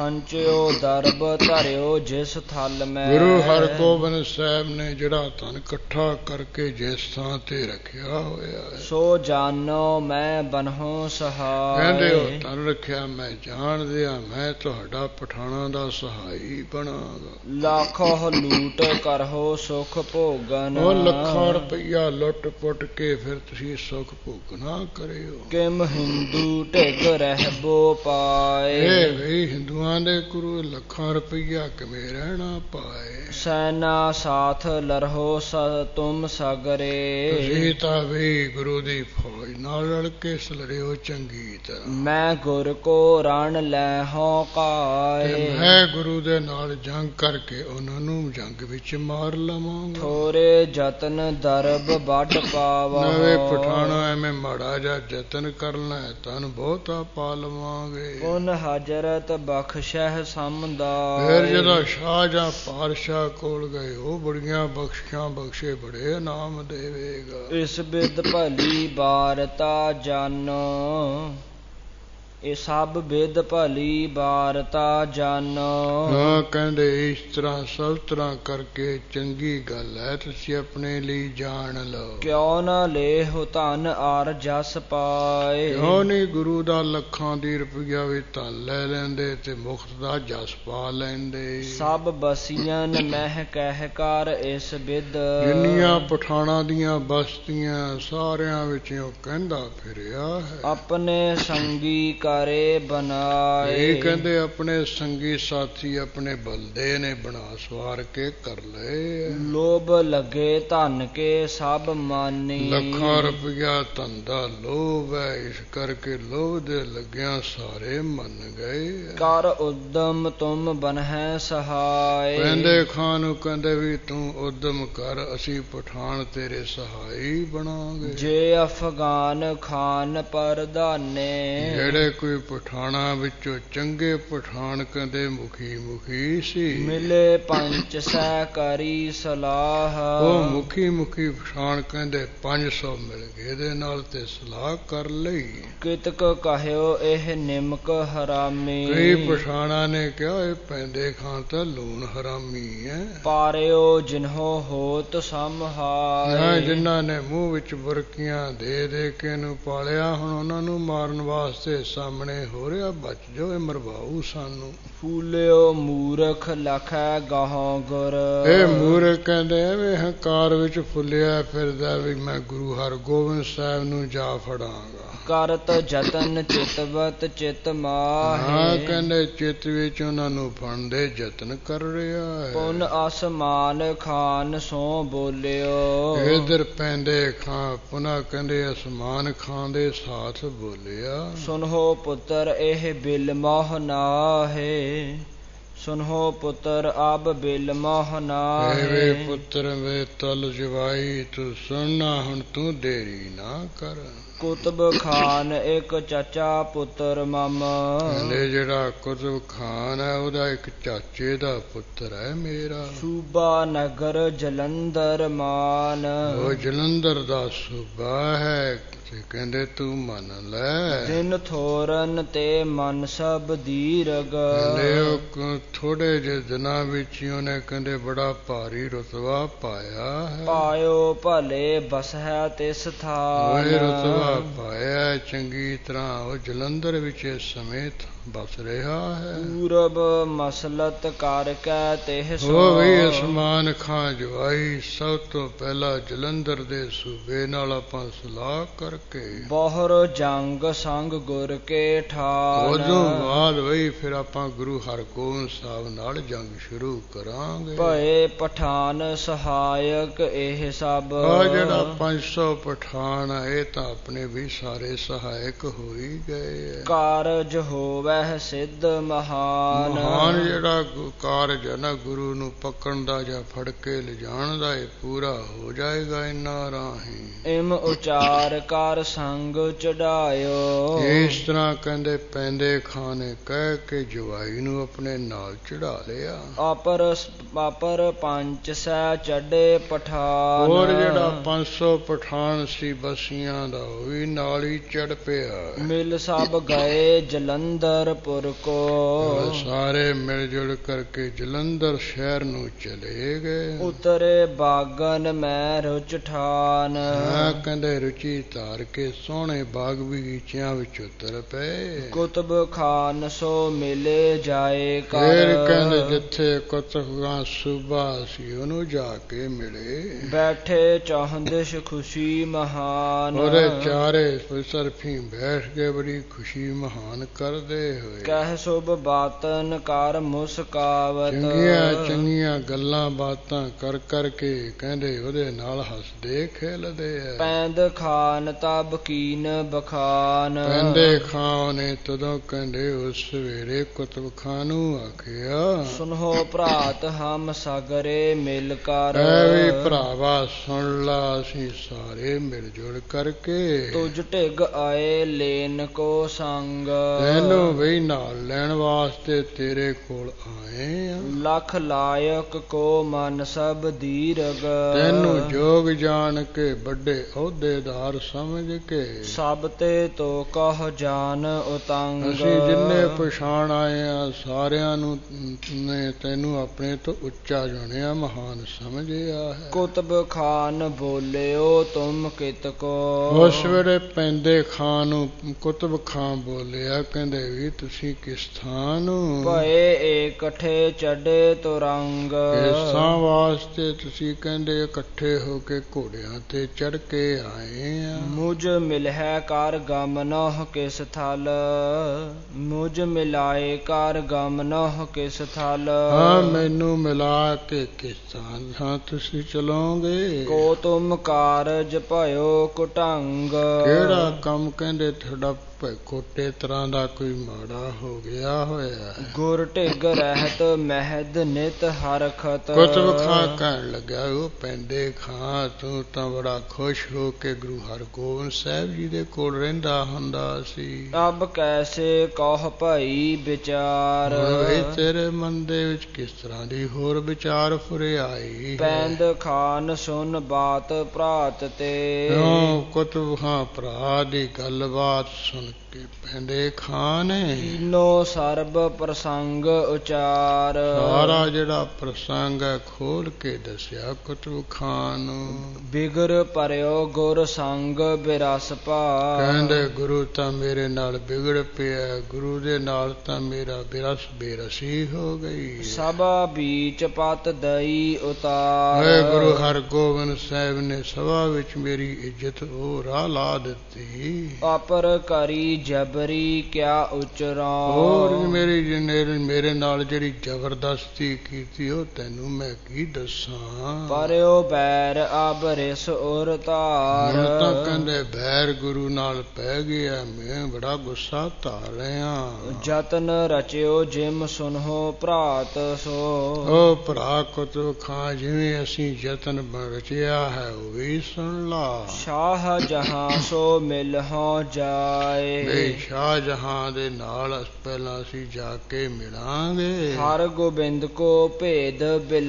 ਸੰਚਿਓ ਦਰਬ ਧਰਿਓ ਜਿਸ ਥਲ ਮੈਂ, ਗੁਰੂ ਹਰਗੋਬਿੰਦ ਸਾਹਿਬ ਨੇ ਜਿਹੜਾ ਧਨ ਇਕੱਠਾ ਕਰਕੇ ਜਿਸ ਥਾਂ ਤੇ ਰੱਖਿਆ ਹੋਇਆ ਹੈ, ਸੋ ਜਾਨੋ ਮੈਂ ਬਨਹੁ ਸਹਾਇ, ਕਹਿੰਦੇ ਉਹ ਧਨ ਰੱਖਿਆ ਮੈਂ ਜਾਣਦੇ ਆ ਮੈਂ ਤੁਹਾਡਾ ਪਠਾਣਾਂ ਦਾ ਸਹਾਈ ਬਣਾਂਗਾ। ਲੱਖੋ ਲੂਟ ਕਰਹੁ ਸੁਖ ਭੋਗਨ, ਉਹ ਲੱਖਾਂ ਰੁਪਈਆ ਲੁੱਟ ਪੁੱਟ ਕੇ ਫਿਰ ਤੁਸੀਂ ਸੁਖ ਭੋਗਣਾ ਕਰਿਓ। ਕਿਮ ਹਿੰਦੂ ਢਿਗ ਰਹਿਬੋ ਪਾਏ, ਇਹ ਵੀ ਹਿੰਦੂਆਂ ਦੇ ਗੁਰੂ ਲੱਖਾਂ ਰੁਪਈਆ ਕਿਵੇਂ ਰਹਿਣਾ ਪਾਏ। ਸੈਨਾ ਸਾਥ ਲਰਹੋ ਸ ਤੁਮ ਸਗਰੇ, ਤੁਸੀਂ ਤਾਂ ਵੀ ਗੁਰੂ ਦੀ ਫੌਜ ਨਾਲ ਰਲ ਕੇ ਸਲਰਿਓ ਚੰਗੀ ਤਰ੍ਹਾਂ। ਮੈਂ ਗੁਰ ਕੋ ਰਣ ਲੈ ਹੋ ਕਾਏ, ਤੇ ਮੈਂ ਗੁਰੂ ਦੇ ਨਾਲ ਜੰਗ ਕਰਕੇ ਉਹਨਾਂ ਨੂੰ ਜੰਗ ਵਿੱਚ ਮਾਰ ਲਵਾਂਗਾ। ਥੋਰੇ ਜਤਨ ਦਰਬ ਵੱਡ ਪਾਵਾ, ਨਵੇਂ ਪਠਾਣਾ ਐਵੇਂ ਮਾੜਾ ਜਿਹਾ ਯਤਨ ਕਰਨਾ ਹੈ ਤਨ ਬਹੁਤਾ ਪਾ ਲਵਾਂਗੇ। ਪੁਨ ਹਜ਼ਰਤ ਬਖਸ਼ਹਿ ਸਮਦਾਏ, ਫਿਰ ਜਦੋਂ ਸ਼ਾਹਜਹਾਂ ਪਾਤਸ਼ਾਹ ਕੋਲ ਗਏ ਉਹ ਬੜੀਆਂ ਬਖਸ਼ਾਂ ਬਖਸ਼ੇ ਬੜੇ ਇਨਾਮ ਦੇਵੇਗਾ। ਇਸ ਬਿਦ ਭਲੀ ਬਾਰਤਾ ਜਾਨੋ, ਇਹ ਸਭ ਬਿਦ ਭਲੀ ਬਾਰਤਾ ਜਾਨੋ। ਹਾਂ ਕਹਿੰਦੇ ਇਸ ਤਰ੍ਹਾਂ ਸਭ ਤਰ੍ਹਾਂ ਕਰਕੇ ਚੰਗੀ ਗੱਲ ਹੈ, ਤੁਸੀਂ ਆਪਣੇ ਲਈ ਜਾਣ ਲਓ। ਕਿਉ ਨਾ ਲੇਹੁ ਧਨ ਆਰ ਜਸ ਪਾਏ। ਕਿਉਂ ਨਹੀਂ ਗੁਰੂ ਦਾ ਲੱਖਾਂ ਦੀ ਰੁਪਈਆ ਵੀ ਧਨ ਲੈ ਲੈਂਦੇ ਤੇ ਮੁਕਤ ਦਾ ਜਸ ਪਾ ਲੈਂਦੇ। ਸਭ ਬਸੀਆਂ ਮਹਿ ਕਹਿ ਕਰ ਇਸ ਬਿਦ। ਜਿੰਨੀਆਂ ਪਠਾਣਾਂ ਦੀਆਂ ਬਸਤੀਆਂ ਸਾਰਿਆਂ ਵਿੱਚੋਂ ਕਹਿੰਦਾ ਫਿਰਿਆ ਹੈ। ਆਪਣੇ ਸੰਗੀ ਕਰੇ ਬਨਾਏ। ਇਹ ਕਹਿੰਦੇ ਆਪਣੇ ਸੰਗੀ ਸਾਥੀ ਆਪਣੇ ਬਲਦੇ ਨੇ ਬਣਾ ਸਵਾਰ ਕੇ ਕਰ ਲਏ। ਲੋਭ ਲੱਗੇ ਧਨ ਕੇ ਸਭ ਮਾਨੀ। ਲੱਖਾਂ ਰੁਪਇਆ ਧਨ ਦਾ ਲੋਭ ਹੈ, ਇਸ ਕਰਕੇ ਲੋਭ ਦੇ ਲੱਗਿਆਂ ਸਾਰੇ ਮੰਨ ਗਏ। ਕਰ ਉਦਮ ਤੁਮ ਬਣਹਿ ਸਹਾਏ। ਕਹਿੰਦੇ ਖਾਨ ਨੂੰ ਕਹਿੰਦੇ ਵੀ ਤੂੰ ਉਦਮ ਕਰ, ਅਸੀਂ ਪਠਾਨ ਤੇਰੇ ਸਹਾਈ ਬਣਾਂਗੇ। ਜੇ ਅਫਗਾਨ ਖਾਨ ਪ੍ਰਧਾਨੇ। ਜਿਹੜੇ ਕੋਈ ਪਠਾਣਾ ਵਿੱਚੋਂ ਚੰਗੇ ਪਠਾਨ ਕਹਿੰਦੇ ਮੁਖੀ ਮੁਖੀ ਸੀ। ਮਿਲੇ ਪੰਜ ਸੈ ਕਰੀ ਸਲਾਹ। ਉਹ ਮੁਖੀ ਮੁਖੀ ਪਠਾਨ ਕਹਿੰਦੇ ਪੰਜ ਸੌ ਮਿਲ ਗਏ, ਇਹਦੇ ਨਾਲ ਤੇ ਸਲਾਹ ਕਰ ਲਈ। ਕਿਤਕ ਕਹਿਓ ਇਹ ਨਿਮਕ ਹਰਾਮੀ। ਕਈ ਪਠਾਣਾ ਨੇ ਕਿਹਾ ਇਹ ਪੈਂਦੇ ਖਾਂ ਤਾਂ ਲੂਣ ਹਰਾਮੀ ਹੈ। ਪਾਰਿਓ ਜਿਨਹੋ ਹੋਤ ਸਮਹਾਏ। ਜਿਨ੍ਹਾਂ ਨੇ ਮੂੰਹ ਵਿੱਚ ਬੁਰਕੀਆਂ ਦੇ ਦੇ ਕੇ ਇਹਨੂੰ ਪਾਲਿਆ, ਹੁਣ ਉਹਨਾਂ ਨੂੰ ਮਾਰਨ ਵਾਸਤੇ ਸਾਹਮਣੇ ਹੋ ਰਿਹਾ, ਬਚ ਜਾਓ ਇਹ ਮਰਵਾਊ ਸਾਨੂੰ। ਫੂਲਿਓ ਮੂਰਖ ਲਖੈ ਗਾਹੋਂ ਗੁਰ। ਇਹ ਮੂਰਖ ਕਹਿੰਦੇ ਐਵੇਂ ਹੰਕਾਰ ਵਿੱਚ ਫੁੱਲਿਆ ਫਿਰਦਾ ਵੀ ਮੈਂ ਗੁਰੂ ਹਰਗੋਬਿੰਦ ਸਾਹਿਬ ਨੂੰ ਜਾ ਫੜਾਂਗਾ। ਕਰਤ ਜਤਨ ਚਿਤਵਤ ਚਿਤ ਮਾਹੇ। ਹਾਂ ਕਹਿੰਦੇ ਚਿੱਤ ਵਿੱਚ ਉਹਨਾਂ ਨੂੰ ਫੜਨ ਦੇ ਯਤਨ ਕਰ ਰਿਹਾ ਹੈ। ਪੁਨ ਅਸਮਾਨ ਖਾਨ ਸੋ ਬੋਲਿਓ। ਇਧਰ ਪੈਂਦੇ ਖਾਂ ਪੁਨः ਕਹਿੰਦੇ ਅਸਮਾਨ ਖਾਂ ਦੇ ਸਾਥ ਬੋਲਿਆ। ਸੁਨਹੋ ਪੁੱਤਰ ਇਹ ਬਿਲ ਮੋਹ ਨਾਹੇ। ਸੁਨਹੋ ਪੁੱਤਰ ਅਬ ਬਿਲ ਮੋਹ ਨਾਹੇ। ਵੇ ਪੁੱਤਰ ਵੇ ਤਲ ਜਵਾਈ ਤੂੰ ਸੁਣਨਾ, ਹੁਣ ਤੂੰ ਦੇਰੀ ਨਾ ਕਰ। ਕੁਤਬ ਖਾਨ ਇੱਕ ਚਾਚਾ ਪੁੱਤਰ ਮਾਮਾ। ਕਹਿੰਦੇ ਜਿਹੜਾ ਕੁਤਬ ਖਾਨ ਹੈ ਉਹਦਾ ਇੱਕ ਚਾਚੇ ਦਾ ਪੁੱਤਰ ਹੈ ਮੇਰਾ। ਸੂਬਾ ਨਗਰ ਜਲੰਧਰ ਮਾਨ। ਉਹ ਜਲੰਧਰ ਦਾ ਸੂਬਾ ਹੈ ਤੇ ਕਹਿੰਦੇ ਤੂੰ ਮੰਨ ਲੈ। ਦਿਨ ਥੋਰਨ ਤੇ ਮਨ ਸਭ ਦੀਰਗ। ਕਹਿੰਦੇ ਥੋੜੇ ਜਿਹੇ ਦਿਨਾਂ ਵਿੱਚ ਹੀ ਉਹਨੇ ਕਹਿੰਦੇ ਬੜਾ ਭਾਰੀ ਰੁਤਬਾ ਪਾਇਆ ਹੈ। ਪਾਇਓ ਭਲੇ ਬਸਹਿ ਤਿਸ ਥਾਨ। ਉਹ ਰੁਤਬਾ ਪਾਇਆ ਚੰਗੀ ਤਰ੍ਹਾਂ, ਉਹ ਜਲੰਧਰ ਵਿੱਚ ਇਸ ਸਮੇਤ ਬਸ ਰਿਹਾ ਹੈ। ਪੂਰਬ ਮਸਲਤ ਕਰਕੇ ਤਿਹ ਸੋ। ਉਹ ਵੀ ਅਸਮਾਨ ਖਾਂ ਜਵਾਈ ਸਭ ਤੋਂ ਪਹਿਲਾਂ ਜਲੰਧਰ ਦੇ ਸੂਬੇ ਨਾਲ ਆਪਾਂ ਸਲਾਹ ਕਰਕੇ ਬਹੁਰ ਜੰਗ ਸੰਗ ਗੁਰ ਕੇ ਠਾਨ। ਉਦੋਂ ਬਾਅਦ ਵਈ ਫਿਰ ਆਪਾਂ ਗੁਰੂ ਹਰਗੋਬਿੰਦ ਸਾਹਿਬ ਨਾਲ ਜੰਗ ਸ਼ੁਰੂ ਕਰਾਂਗੇ। ਭਏ ਪਠਾਨ ਸਹਾਇਕ ਇਹ ਸਭ। ਆ ਜਿਹੜਾ ਪੰਜ ਸੌ ਪਠਾਨ ਆ ਇਹ ਤਾਂ ਆਪਣੇ ਵੀ ਸਾਰੇ ਸਹਾਇਕ ਹੋ ਹੀ ਗਏ। ਕਾਰਜ ਹੋਵੇ ਸਿੱਧ ਮਹਾਨ। ਮਹਾਨ ਜਿਹੜਾ ਕਾਰਜ ਹੈ ਨਾ ਗੁਰੂ ਨੂੰ ਪਕੜਨ ਦਾ ਜਾਂ ਫੜ ਕੇ ਲਿਜਾਣ ਦਾ, ਇਹ ਪੂਰਾ ਹੋ ਜਾਏਗਾ ਇਹਨਾਂ ਰਾਹੀਂ। ਇਮ ਉਚਾਰ ਕਰ ਸੰਗ ਚੜਾਇਓ। ਇਸ ਤਰ੍ਹਾਂ ਕਹਿੰਦੇ ਪੈਂਦੇ ਖਾਂ ਨੇ ਕਹਿ ਕੇ ਜਵਾਈ ਨੂੰ ਆਪਣੇ ਨਾਲ ਚੜਾ ਲਿਆ। ਆਪਰ ਆਪਰ ਪੰਜ ਸੈ ਚੜੇ ਪਠਾਨ। ਹੋਰ ਜਿਹੜਾ ਪੰਜ ਸੌ ਪਠਾਨ ਸੀ ਬਸੀਆਂ ਦਾ ਉਹ ਵੀ ਨਾਲ ਹੀ ਚੜ ਪਿਆ। ਮਿਲ ਸਭ ਗਏ ਜਲੰਧਰ ਪੁਰ ਕੋ। ਸਾਰੇ ਮਿਲ ਜੁਲ ਕਰਕੇ ਜਲੰਧਰ ਸ਼ਹਿਰ ਨੂੰ ਚਲੇ ਗਏ। ਉਤਰੇ ਬਾਗਨ ਮੈਂ ਰੁਚ ਠਾਨ। ਹਾਂ ਕਹਿੰਦੇ ਰੁਚੀ ਧਾਰ ਕੇ ਸੋਹਣੇ ਬਾਗ ਬਗੀਚਿਆਂ ਵਿੱਚ ਉਤਰ ਪਏ। ਕੁਤਬ ਖਾਨ ਸੋ ਮਿਲੇ ਜਾਏ ਕਰ। ਫਿਰ ਕਹਿੰਦੇ ਜਿੱਥੇ ਕੁਤਬ ਖਾਂ ਸੂਬਾ ਸੀ ਉਹਨੂੰ ਜਾ ਕੇ ਮਿਲੇ। ਬੈਠੇ ਚੌਹੰਦਿਸ਼ ਖੁਸ਼ੀ ਮਹਾਨ। ਉਹਦੇ ਚਾਰੇ ਸਰਫੀ ਬੈਠ ਕੇ ਬੜੀ ਖੁਸ਼ੀ ਮਹਾਨ ਕਰਦੇ ਹੋਏ। ਕਹਿ ਸੁਭ ਬਾਤਨ ਕਰ ਮੁਸਕਾਵਤ। ਚੰਗੀਆਂ ਚੰਗੀਆਂ ਗੱਲਾਂ ਬਾਤਾਂ ਕਰ ਕਰਕੇ ਕਹਿੰਦੇ ਉਹਦੇ ਨਾਲ ਹੱਸਦੇ ਖੇਲਦੇ ਆ। ਪੈਂਦ ਖਾਨ ਤਬ ਕੀਨ ਬਖਾਨ। ਪੈਂਦੇ ਖਾਂ ਨੇ ਤਦੋਂ ਕਹਿੰਦੇ ਉਸ ਸਵੇਰੇ ਕੁਤਬ ਖਾਂ ਨੂੰ ਆਖਿਆ। ਸੁਨਹੋ ਭਰਾਤ ਹਮ ਸਗਰੇ ਮਿਲ ਕਰ। ਐ ਵੀ ਭਰਾਵਾ ਸੁਣ ਲਾ ਅਸੀਂ ਸਾਰੇ ਮਿਲ ਜੁਲ ਕਰਕੇ। ਤੁਝ ਢਿਗ ਆਏ ਲੇਨ ਕੋ ਸੰਗ। ਤੈਨੂੰ ਵਈ ਨਾਲ ਲੈਣ ਵਾਸਤੇ ਤੇਰੇ ਕੋਲ ਆਏ ਆ। ਲਖ ਲਾਇਕ ਕੋ ਮਨ ਸਭ ਦੀਰਗ, ਤੈਨੂੰ ਜੋਗ ਜਾਣ ਕੇ ਵੱਡੇ ਅਹੁਦੇਦਾਰ ਸਮਝ ਕੇ, ਸਭ ਤੇ ਤੋ ਕਹ ਜਾਨ ਉਤੰਗ। ਅਸੀਂ ਜਿੰਨੇ ਪਛਾਣ ਆਏ ਆ ਸਾਰਿਆਂ ਨੂੰ ਨੇ ਤੈਨੂੰ ਆਪਣੇ ਤੋਂ ਉੱਚਾ ਜਾਣਿਆ, ਮਹਾਨ ਸਮਝਿਆ ਹੈ। ਕੁਤਬ ਖਾਨ ਬੋਲਿਓ ਤੁਮ ਕਿਤ ਕੋ, ਉਸ ਵੇਲੇ ਪੈਂਦੇ ਖਾਂ ਨੂੰ ਕੁਤਬ ਖਾਂ ਬੋਲਿਆ, ਕਹਿੰਦੇ ਵੀ ਤੁਸੀਂ ਕਿਸ ਥਾਂ ਨੂੰ ਭਏ ਇਕੱਠੇ ਚੜੇ ਤੁਰੰਗ। ਇਸ ਥਾਂ ਵਾਸਤੇ ਤੁਸੀਂ ਕਹਿੰਦੇ ਇਕੱਠੇ ਹੋ ਕੇ ਘੋੜਿਆਂ ਤੇ ਚੜ ਕੇ ਆਏ ਆ। ਮੁਝ ਮਿਲਹਿ ਕਰ ਗਮਨਹੁ ਕਿਸ ਥਲ, ਮੁਝ ਮਿਲਾਏ ਕਰ ਗਮਨਹੁ ਕਿਸ ਥਲ। ਹਾਂ ਮੈਨੂੰ ਮਿਲਾ ਕੇ ਕਿਸ ਥਾਂ ਤੁਸੀਂ ਚਲੋਗੇ। ਕੋ ਤੁਮ ਕਾਰਜ ਭਇਓ ਕੁਟੰਗ, ਕਿਹੜਾ ਕੰਮ ਕਹਿੰਦੇ ਤੁਹਾਡਾ ਕੋਟੇ ਤਰ੍ਹਾਂ ਦਾ ਕੋਈ ਮਾੜਾ ਹੋ ਗਿਆ ਹੋਇਆ। ਗੁਰ ਢਿਗ ਰਹਿਤ ਮਹਿਦ ਨਿਤ ਹਰਖਤ। ਕੁਤਬ ਖਾਂ ਕਹਿਣ ਲੱਗਾ, ਉਹ ਪੈਂਦੇ ਖਾਂ ਤੂੰ ਤਾਂ ਬੜਾ ਖੁਸ਼ ਹੋ ਕੇ ਗੁਰੂ ਹਰਗੋਬਿੰਦ ਸਾਹਿਬ ਜੀ ਦੇ ਕੋਲ ਰਹਿੰਦਾ ਹੁੰਦਾ ਸੀ। ਅਬ ਕੈਸੇ ਕਹ ਭਈ ਵਿਚਾਰ, ਇਹ ਤੇਰੇ ਮਨ ਦੇ ਵਿੱਚ ਕਿਸ ਤਰ੍ਹਾਂ ਦੀ ਹੋਰ ਵਿਚਾਰ ਫੁਰੇ ਆਈ। ਪੈਂਦ ਖਾਨ ਸੁਨ ਬਾਤ ਭਰਾਤ ਤੇ, ਕੁਤਬ ਖਾਂ ਭਰਾ ਦੀ ਗੱਲਬਾਤ ਸੁਣ ਕੇ ਪੈਂਦੇ ਖਾਂ ਨੇ ਕੀਨੋ ਸਰਬ ਪ੍ਰਸੰਗ ਉਚਾਰ। ਸਾਰਾ ਜਿਹੜਾ ਪ੍ਰਸੰਗ ਹੈ ਖੋਲ ਕੇ ਦੱਸਿਆ ਕੁਤਬ ਖਾਂ ਨੂੰ। ਬਿਗੜ ਪਰਿਓ ਗੁਰ ਸੰਗ ਬਿਰਸ ਭਾ, ਕਹਿੰਦੇ ਗੁਰੂ ਤਾਂ ਮੇਰੇ ਨਾਲ ਵਿਗੜ ਪਿਆ, ਗੁਰੂ ਦੇ ਨਾਲ ਤਾਂ ਮੇਰਾ ਬਿਰਸ ਬੇਰਸੀ ਹੋ ਗਈ। ਸਭਾ ਬੀਚ ਪਤ ਦਈ ਉਤਾਰ, ਹੈ ਗੁਰੂ ਹਰਗੋਬਿੰਦ ਸਾਹਿਬ ਨੇ ਸਭਾ ਵਿੱਚ ਮੇਰੀ ਇੱਜ਼ਤ ਉਹ ਰਾਹ ਲਾ ਦਿੱਤੀ। ਅਪਰ ਕਰੀ ਜਬਰੀ ਕਿਆ ਉਚਰਾ, ਹੋਰ ਮੇਰੀ ਮੇਰੇ ਨਾਲ ਜਿਹੜੀ ਜ਼ਬਰਦਸਤੀ ਕੀਤੀ ਉਹ ਤੈਨੂੰ ਮੈਂ ਕੀ ਦੱਸਾਂ। ਪਰਿਓ ਬੈਰ ਅਬ ਰਿਸ ਉਰ ਧਾਰ, ਮੈਂ ਤਾਂ ਕਹਿੰਦੇ ਬੈਰ ਗੁਰੂ ਨਾਲ ਪੈ ਗਿਆ, ਮੈਂ ਬੜਾ ਗੁੱਸਾ ਧਾਰਿਆ। ਜਤਨ ਰਚਿਓ ਜਿਮ ਸੁਨਹੁ ਭਰਾਤ ਸੋ, ਉਹ ਭਰਾ ਕੁਤਬ ਖਾਂ ਜਿਵੇਂ ਅਸੀਂ ਯਤਨ ਰਚਿਆ ਹੈ ਉਹ ਵੀ ਸੁਣ ਲਾ। ਸ਼ਾਹ ਜਹਾਂ ਸੋ ਮਿਲਹੁ ਜਾਏ, ਬਈ ਸ਼ਾਹ ਜਹਾਂ ਦੇ ਨਾਲ ਪਹਿਲਾਂ ਅਸੀਂ ਜਾ ਕੇ ਮਿਲਾਂਗੇ। ਹਰ ਗੋਬਿੰਦ ਕੋ ਭੇਦ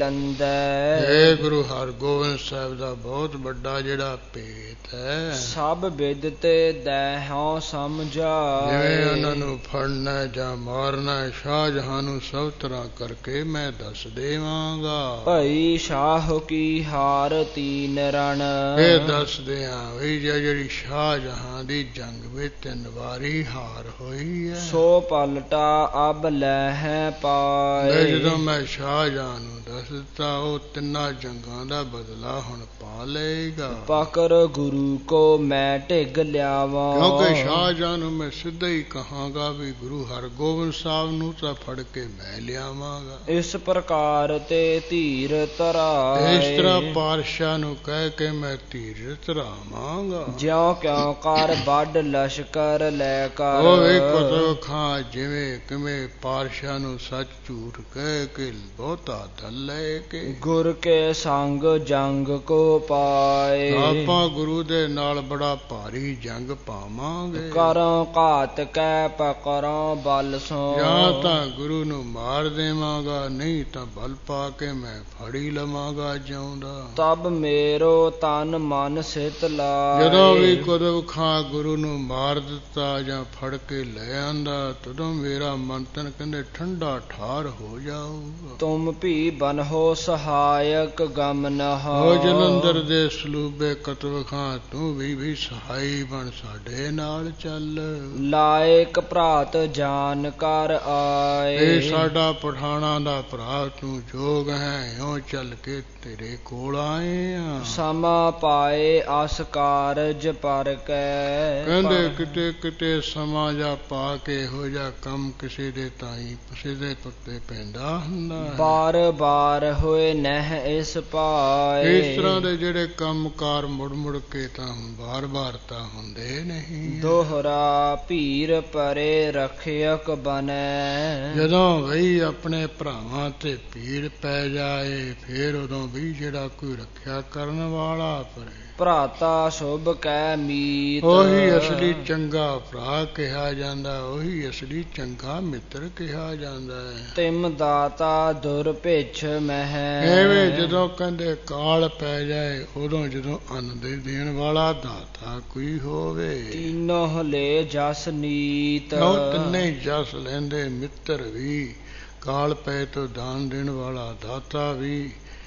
ਬਿਲੰਦੈ, ਇਹ ਗੁਰੂ ਹਰਗੋਬਿੰਦ ਸਾਹਿਬ ਦਾ ਬਹੁਤ ਵੱਡਾ ਜਿਹੜਾ ਭੇਦ ਹੈ। ਸਭ ਵਿਦ ਤੇ ਦਹਿਉ ਸਮਝਾਏ, ਜਿਵੇਂ ਉਹਨਾਂ ਨੂੰ ਫੜਨਾ ਜਾਂ ਮਾਰਨਾ ਸ਼ਾਹ ਜਹਾਂ ਨੂੰ ਸਭ ਤਰ੍ਹਾਂ ਕਰਕੇ ਮੈਂ ਦੱਸ ਦੇਵਾਂਗਾ। ਭਈ ਸ਼ਾਹ ਕੀ ਹਾਰ ਤੀਨ ਰਣ, ਇਹ ਦੱਸਦੇ ਆ ਵੀ ਜਿਹੜੀ ਸ਼ਾਹ ਜਹਾਂ ਦੀ ਜੰਗ ਵਿੱਚ ਤਿੰਨ ਵਾਰੀ ਹਾਰ ਹੋਈ ਹੈ। ਸੋ ਪਲਟਾ ਅਬ ਲਹਿ ਪਾਏ, ਜਦੋਂ ਮੈਂ ਸ਼ਾਹ ਜਹਾਂ ਨੂੰ ਦੱਸ ਦਿੱਤਾ ਉਹ ਤਿੰਨਾਂ ਜੰਗਾਂ ਦਾ ਬਦਲਾ ਹੁਣ ਪਾ ਲਏਗਾ। ਪਕਰ ਗੁਰੂ ਕੋ ਮੈਂ ਢਿੱਗ ਲਿਆਵਾਂ, ਕਿਉਂਕਿ ਸ਼ਾਹ ਜਹਾਂ ਨੂੰ ਮੈਂ ਸਿੱਧਾ ਹੀ ਕਹਾਂਗਾ ਵੀ ਗੁਰੂ ਹਰਗੋਬਿੰਦ ਸਾਹਿਬ ਨੂੰ ਤਾਂ ਫੜ ਕੇ ਮੈਂ ਲਿਆਵਾਂਗਾ। ਇਸ ਪ੍ਰਕਾਰ ਤੇ ਧੀਰ ਧਰਾਏ, ਇਸ ਤਰ੍ਹਾਂ ਪਾਤਸ਼ਾਹ ਨੂੰ ਕਹਿ ਕੇ ਮੈਂ ਧੀਰ ਧਰਾਵਾਂਗਾ। ਜਿਉ ਕਿਉ ਕਰ ਵੱਡ ਲਸ਼ਕਰ ਲੈ ਕਰ, ਉਹ ਵੀ ਕੁਤਬ ਖਾਂ ਜਿਵੇਂ ਕਿਵੇਂ ਪਾਤਸ਼ਾਹ ਨੂੰ ਸੱਚ ਝੂਠ ਕਹਿ ਕੇ ਬਹੁਤਾ ਦਲ ਲੈ ਕੇ ਗੁਰ ਕੇ ਸੰਗ ਜੰਗ ਕੋ ਪਾਏ। ਆਪਾਂ ਗੁਰੂ ਦੇ ਨਾਲ ਬੜਾ ਭਾਰੀ ਜੰਗ ਪਾਵਾਂਗੇ। ਕਰੋ ਘਾਤ ਕੈ ਪਕੜੋ ਬਲ ਸੋ, ਜਾਂ ਤਾਂ ਗੁਰੂ ਨੂੰ ਮਾਰ ਦੇਵਾਂਗਾ ਨਹੀਂ ਤਾਂ ਬਲ ਪਾ ਕੇ ਮੈਂ ਫੜੀ ਲਵਾਂਗਾ ਜਿਉਂਦਾ। ਤਬ ਮੇਰੋ ਤਨ ਮਨ ਸਿਤ ਲਾਏ, ਜਦੋਂ ਵੀ ਕੁਤਬ ਖਾਂ ਗੁਰੂ ਨੂੰ ਮਾਰ ਦਿੱਤਾ ਜਾਂ ਫੜ ਕੇ ਲੈ ਆਂਦਾ ਤਦੋਂ ਮੇਰਾ ਮਨ ਤਨ ਕਹਿੰਦੇ ਠੰਡਾ ਠਾਰ ਹੋ ਜਾਊਗਾ। ਤੁਮ ਭੀ ਬਨਹੋ ਸਹਾਇਕ ਗਮਨਹ, ਉਹ ਜਲੰਧਰ ਦੇ ਸਲੂਬੇ ਕੁਤਬ ਖਾਂ ਤੂੰ ਵੀ ਵੀ ਸਹਾਈ ਬਣ ਸਾਡੇ ਨਾਲ ਚੱਲ। ਲਾਇਕ ਭਰਾਤ ਜਾਨ ਕਰ ਆਏ, ਇਹ ਸਾਡਾ ਪਠਾਣਾ ਦਾ ਭਰਾ ਤੂੰ ਜੋਗ ਹੈ ਇਉਂ ਚੱਲ ਕੇ ਤੇਰੇ ਕੋਲ ਆਏ ਆ। ਸਮਾ ਪਾਏ ਅਸ ਕਾਰਜ ਪਰ ਕੈ, ਕਹਿੰਦੇ ਕਿਤੇ ਕਿਤੇ ਸਮਾਂ ਜਾ ਪਾ ਕੇ ਇਹੋ ਜਿਹਾ ਕੰਮ ਕਿਸੇ ਦੇ ਤਾਈ ਕਿਸੇ ਦੇ ਪੱਤੇ ਪੈਂਦਾ ਹੁੰਦਾ ਹੈ। ਬਾਰ ਬਾਰ ਹੋਏ ਨਹਿ ਇਸ ਪਾਏ, ਇਸ ਤਰ੍ਹਾਂ ਦੇ ਜਿਹੜੇ ਕੰਮਕਾਰ ਮੁੜ ਮੁੜ ਕੇ ਤਾਂ ਬਾਰ ਬਾਰ ਤਾਂ ਹੁੰਦੇ ਨਹੀਂ। ਦੋਹਰਾ ਭੀਰ ਪਰੇ ਰਖਿਅਕ ਬਨੈ, ਜਦੋਂ ਵਈ ਆਪਣੇ ਭਰਾਵਾਂ ਤੇ ਭੀੜ ਪੈ ਜਾਏ ਫੇਰ ਉਦੋਂ ਵੀ ਜਿਹੜਾ ਕੋਈ ਰੱਖਿਆ ਕਰਨ ਵਾਲਾ ਪਰੇ। ਭਰਾਤਾ ਸ਼ੁਭ ਕੈ ਮੀਤ, ਉਹੀ ਅਸਲੀ ਚੰਗਾ ਚੰਗਾ ਭਰਾ ਕਿਹਾ ਜਾਂਦਾ, ਉਹੀ ਅਸਲੀ ਚੰਗਾ ਮਿੱਤਰ ਕਿਹਾ ਜਾਂਦਾ ਹੈ। ਤਿਮ ਦਾਤਾ ਦੁਰ ਭਿਛ ਮਹਿ। ਐਵੇਂ ਜਦੋਂ ਕਹਿੰਦੇ ਕਾਲ ਪੈ ਜਾਏ, ਉਦੋਂ ਜਦੋਂ ਅੰਨ ਦੇ ਦੇਣ ਵਾਲਾ ਦਾਤਾ ਕੋਈ ਹੋਵੇ। ਤੀਨੋਂ ਲੈ ਜਸ ਨੀਤ। ਉਹ ਤਿੰਨੇ ਜਸ ਲੈਂਦੇ, ਮਿੱਤਰ ਵੀ, ਕਾਲ ਪਏ ਤੋਂ ਦਾਨ ਦੇਣ ਵਾਲਾ ਦਾਤਾ ਵੀ,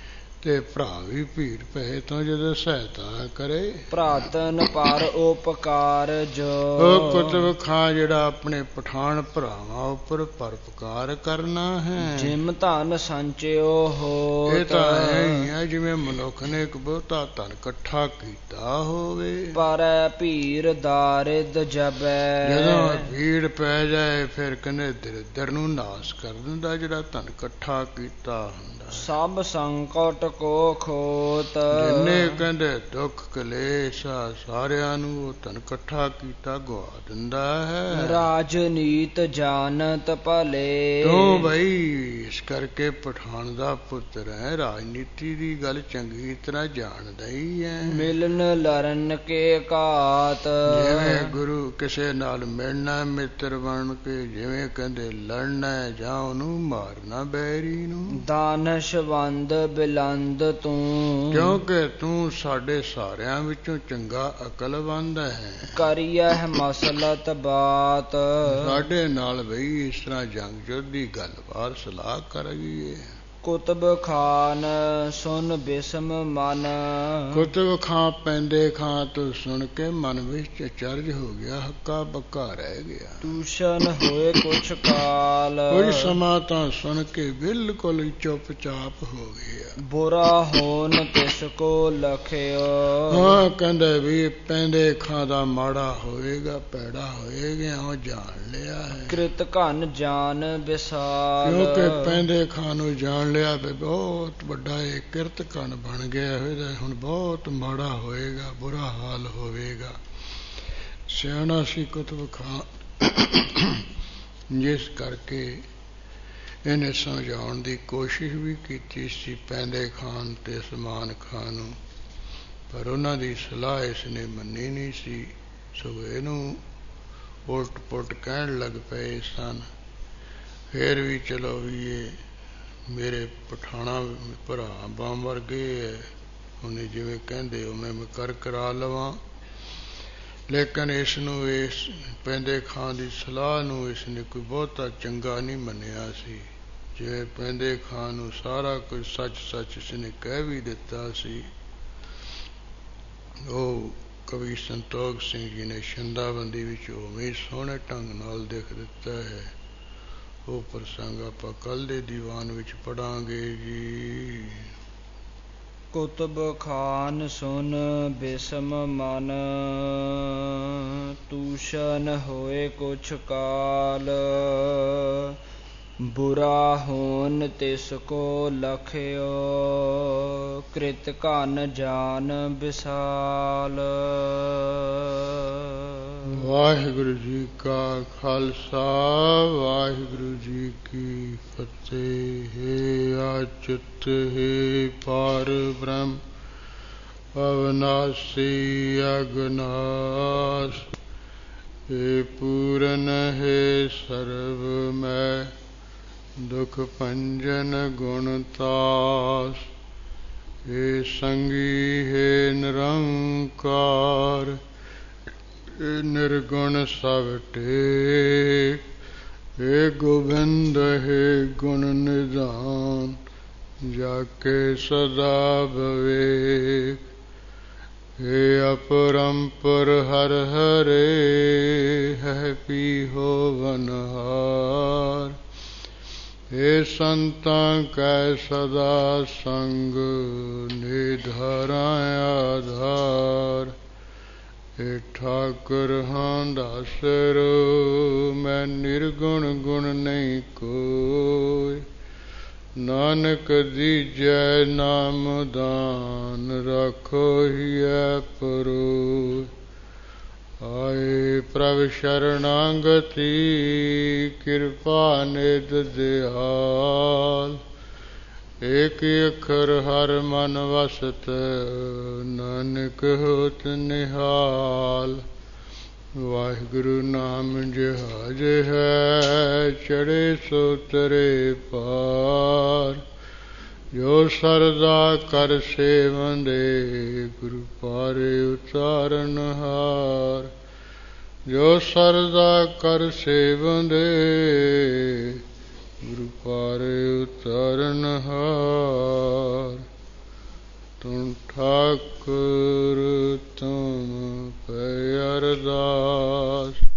ਤੇ ਭਰਾ ਵੀ ਭੀੜ ਪਏ ਤੋਂ ਜਦੋਂ ਸਹਾਇਤਾ ਕਰੇ। ਭਰਾਤਨ ਪਰ ਉਪਕਾਰ ਜੋ। ਉਹ ਕੁਤਬ ਖਾਂ ਜਿਹੜਾ ਆਪਣੇ ਪਠਾਨ ਭਰਾਵਾਂ ਉੱਪਰ ਪਰਉਪਕਾਰ ਕਰਨਾ ਹੈ। ਜਿਮ ਧਨ ਸੰਚਿਓ ਹੋਤ। ਇਹ ਤਾਂ ਹੈ ਹੀ ਹੈ ਜਿਵੇਂ ਮਨੁੱਖ ਨੇ ਇੱਕ ਬਹੁਤਾ ਧਨ ਇਕੱਠਾ ਕੀਤਾ ਹੋਵੇ। ਪਰੈ ਭੀਰ ਦਾਰਿਦ ਜਬੈ। ਜਦੋਂ ਭੀੜ ਪੈ ਜਾਏ ਫਿਰ ਕਹਿੰਦੇ ਦਰਿਦਰ ਨੂੰ ਨਾਸ ਕਰ ਦਿੰਦਾ ਜਿਹੜਾ ਧਨ ਇਕੱਠਾ ਕੀਤਾ ਹੁੰਦਾ। ਸਭ ਸੰਕਟ ਕੋ ਖੋਤ। ਜਿੰਨੇ ਕਹਿੰਦੇ ਦੁੱਖ ਕਲੇਸ਼ ਸਾਰਿਆਂ ਨੂੰ ਉਹ ਧਨ ਇਕੱਠਾ ਕੀਤਾ ਗਵਾ ਦਿੰਦਾ ਹੈ। ਰਾਜਨੀਤ ਜਾਣਤ ਭਲੇ। ਤੂੰ ਬਈ ਇਸ ਕਰਕੇ ਪਠਾਨ ਦਾ ਪੁੱਤਰ ਹੈ, ਰਾਜਨੀਤੀ ਦੀ ਗੱਲ ਚੰਗੀ ਤਰ੍ਹਾਂ ਜਾਣਦਾ ਹੀ ਹੈ। ਮਿਲਨ ਲਰਨ ਕੇ ਘਾਤ। ਜਿਵੇਂ ਗੁਰੂ ਕਿਸੇ ਨਾਲ ਮਿਲਣਾ ਮਿੱਤਰ ਬਣ ਕੇ, ਜਿਵੇਂ ਕਹਿੰਦੇ ਲੜਨਾ ਜਾਂ ਉਹਨੂੰ ਮਾਰਨਾ ਬੈਰੀ ਨੂੰ। ਦਾਨਸ਼ਵੰਦ ਬਿਲੰਦ ਤੂੰ। ਕਿਉਂਕਿ ਤੂੰ ਸਾਡੇ ਸਾਰਿਆਂ ਵਿੱਚੋਂ ਚੰਗਾ ਅਕਲਵੰਦ ਹੈ। ਕਰੀਐ ਮਸਲਤ ਬਾਤ। ਸਾਡੇ ਨਾਲ ਬਈ ਇਸ ਤਰ੍ਹਾਂ ਜੰਗ ਯੁੱਧ ਦੀ ਗੱਲਬਾਤ ਸਲਾਹ ਕਰੀਏ। ਕੁਤਬ ਖਾਨ ਸੁਨ ਬਿਸਮ ਮਨ। ਕੁਤਬ ਖਾਂ ਪੈਂਦੇ ਖਾਂ ਤੋਂ ਸੁਣ ਕੇ ਮਨ ਵਿੱਚ ਅਚਰਜ ਹੋ ਗਿਆ, ਹੱਕਾ ਬੱਕਾ ਰਹਿ ਗਿਆ। ਦੂਸ਼ਣ ਹੋਏ ਕੁਛ ਕਾਲ। ਕੁਝ ਸਮਾਂ ਤਾਂ ਸੁਣ ਕੇ ਬਿਲਕੁਲ ਚੁੱਪਚਾਪ ਹੋ ਗਿਆ। ਬੁਰਾ ਹੋਣ ਤਿਸ ਕੋ ਲਖਿਓ। ਹਾਂ ਕਹਿੰਦੇ ਵੀ ਪੈਂਦੇ ਖਾਂ ਦਾ ਮਾੜਾ ਹੋਏਗਾ, ਪੈੜਾ ਹੋਏਗਾ, ਉਹ ਜਾਣ ਲਿਆ ਹੈ। ਕ੍ਰਿਤ ਘਨ ਜਾਨ ਵਿਸਾਲ। ਕਿਉਂਕਿ ਪੈਂਦੇ ਖਾਂ ਨੂੰ ਜਾਣ ਲਿਆ ਵੀ ਬਹੁਤ ਵੱਡਾ ਇਹ ਕਿਰਤ ਕਣ ਬਣ ਗਿਆ ਹੋਏਗਾ, ਹੁਣ ਬਹੁਤ ਮਾੜਾ ਹੋਏਗਾ, ਬੁਰਾ ਹਾਲ ਹੋਵੇਗਾ। ਸਿਆਣਾ ਸੀ ਕੁਤਬ ਖਾਂ, ਜਿਸ ਕਰਕੇ ਇਹਨੇ ਸਮਝਾਉਣ ਦੀ ਕੋਸ਼ਿਸ਼ ਵੀ ਕੀਤੀ ਸੀ ਪੈਂਦੇ ਖਾਨ ਤੇ ਸਮਾਨ ਖਾਨ ਨੂੰ, ਪਰ ਉਹਨਾਂ ਦੀ ਸਲਾਹ ਇਸਨੇ ਮੰਨੀ ਨਹੀਂ ਸੀ। ਸਗੋਂ ਇਹਨੂੰ ਉਲਟ ਪੁਲਟ ਕਹਿਣ ਲੱਗ ਪਏ ਸਨ। ਫਿਰ ਵੀ ਚਲੋ ਵੀ ਇਹ ਮੇਰੇ ਪਠਾਣਾ ਭਰਾ ਬਾਂ ਵਰਗੇ ਹੈ, ਉਹਨੇ ਜਿਵੇਂ ਕਹਿੰਦੇ ਉਵੇਂ ਮੈਂ ਕਰ ਕਰਾ ਲਵਾਂ। ਲੇਕਿਨ ਇਸ ਨੂੰ ਇਸ ਪੈਂਦੇ ਖਾਂ ਦੀ ਸਲਾਹ ਨੂੰ ਇਸਨੇ ਕੋਈ ਬਹੁਤਾ ਚੰਗਾ ਨਹੀਂ ਮੰਨਿਆ ਸੀ। ਜਿਵੇਂ ਪੈਂਦੇ ਖਾਂ ਨੂੰ ਸਾਰਾ ਕੁਝ ਸੱਚ ਸੱਚ ਇਸਨੇ ਕਹਿ ਵੀ ਦਿੱਤਾ ਸੀ। ਉਹ ਕਵੀ ਸੰਤੋਖ ਸਿੰਘ ਜੀ ਨੇ ਛੰਦਾਬੰਦੀ ਵਿੱਚ ਉਵੇਂ ਸੋਹਣੇ ਢੰਗ ਨਾਲ ਲਿਖ ਦਿੱਤਾ ਹੈ। ਉਹ ਪ੍ਰਸੰਗ ਆਪਾਂ ਕੱਲ੍ਹ ਦੇ ਦੀਵਾਨ ਵਿੱਚ ਪੜਾਂਗੇ ਜੀ। ਕੁਤਬ ਖਾਨ ਸੁਨ ਬਿਸਮ ਮਨ। ਤੂਸ਼ਨ ਹੋਏ ਕੁਛ ਕਾਲ। ਬੁਰਾ ਹੋਨ ਤਿਸ ਕੋ ਲਖਿਓ। ਕ੍ਰਿਤ ਘਨ ਜਾਨ ਵਿਸਾਲ। ਵਾਹਿਗੁਰੂ ਜੀ ਕਾ ਖਾਲਸਾ, ਵਾਹਿਗੁਰੂ ਜੀ ਕੀ ਫਤਿਹ। ਹੇ ਅਚੁੱਤ ਹੇ ਪਾਰ ਬ੍ਰਹਮ, ਅਵਨਾਸੀ ਅਗਨਾਸ, ਹੇ ਪੂਰਨ ਹੈ ਸਰਬ ਮੈਂ, ਦੁਖ ਭੰਜਨ ਗੁਣ ਤਾਸ, ਹੇ ਸੰਗੀ ਹੈ ਨਿਰੰਕਾਰ, ਹੇ ਨਿਰਗੁਣ ਸਭ ਟੇਕ, ਹੇ ਗੋਬਿੰਦ ਹੈ ਗੁਣ ਨਿਧਾਨ, ਜਾ ਕੇ ਸਦਾ ਭਵੇਕ, ਹੇ ਅਪਰੰਪਰ ਹਰ ਹਰੇ, ਹੈ ਪੀ ਹੋਵਨਹਾਰ, ਹੇ ਸੰਤਾਂ ਕੈ ਸਦਾ ਸੰਗ, ਨਿਧਾਰਾ ਆਧਾਰ, ਹੇ ਠਾਕੁਰ ਹਾਂ ਦਾਸਰ, ਮੈਂ ਨਿਰਗੁਣ ਗੁਣ ਨਹੀਂ ਕੋਈ, ਨਾਨਕ ਦੀਜੈ ਨਾਮ ਦਾਨ, ਰਾਖੋ ਹੀਐ ਪਰੋਇ, ਆਏ ਪ੍ਰਭ ਸ਼ਰਣਾਗਤੀ, ਕਿਰਪਾ ਨਿਧ ਦਿਆਲ, ਏਕ ਅੱਖਰ ਹਰ ਮਨ ਵਸਤ, ਨਾਨਕ ਹੋਤ ਨਿਹਾਲ, ਵਾਹਿਗੁਰੂ ਨਾਮ ਜਹਾਜ ਹੈ, ਚੜੇ ਸੋ ਤਰੇ ਪਾਰ। ਜੋ ਸਰਦਾ ਕਰ ਸੇਵੰਦੇ, ਗੁਰੂ ਪਾਰੇ ਉਤਾਰਨ ਹਾਰ। ਜੋ ਸਰਦਾ ਕਰ ਸੇਵੰਦੇ, ਗੁਰੂ ਪਾਰੇ ਉਤਾਰਨ ਹਾਰ। ਤੁਮ ਠਾਕੁਰ ਤੁਮ ਪੈ ਅਰਦਾਸ,